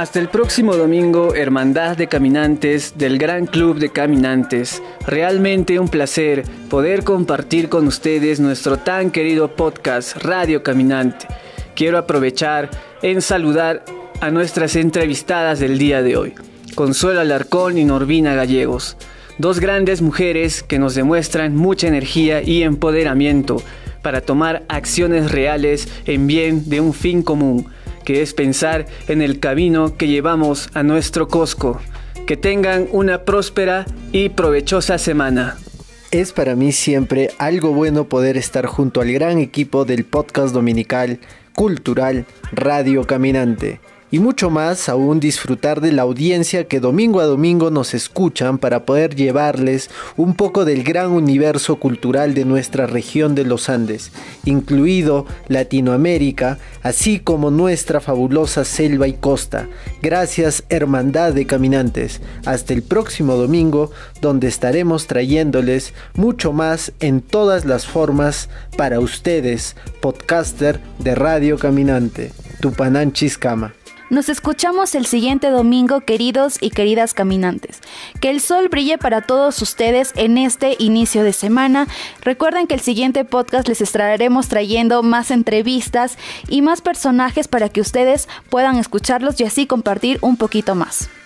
Hasta el próximo domingo, Hermandad de Caminantes del Gran Club de Caminantes. Realmente un placer poder compartir con ustedes nuestro tan querido podcast Radio Caminante. Quiero aprovechar en saludar a nuestras entrevistadas del día de hoy, Consuelo Alarcón y Norvina Gallegos, dos grandes mujeres que nos demuestran mucha energía y empoderamiento para tomar acciones reales en bien de un fin común, que es pensar en el camino que llevamos a nuestro Cosco. Que tengan una próspera y provechosa semana. Es para mí siempre algo bueno poder estar junto al gran equipo del podcast dominical, cultural, Radio Caminante. Y mucho más aún disfrutar de la audiencia que domingo a domingo nos escuchan para poder llevarles un poco del gran universo cultural de nuestra región de los Andes, incluido Latinoamérica, así como nuestra fabulosa selva y costa. Gracias, Hermandad de Caminantes. Hasta el próximo domingo, donde estaremos trayéndoles mucho más en todas las formas para ustedes, podcaster de Radio Caminante. Tupanán Chiscama. Nos escuchamos el siguiente domingo, queridos y queridas caminantes. Que el sol brille para todos ustedes en este inicio de semana. Recuerden que el siguiente podcast les estaremos trayendo más entrevistas y más personajes para que ustedes puedan escucharlos y así compartir un poquito más.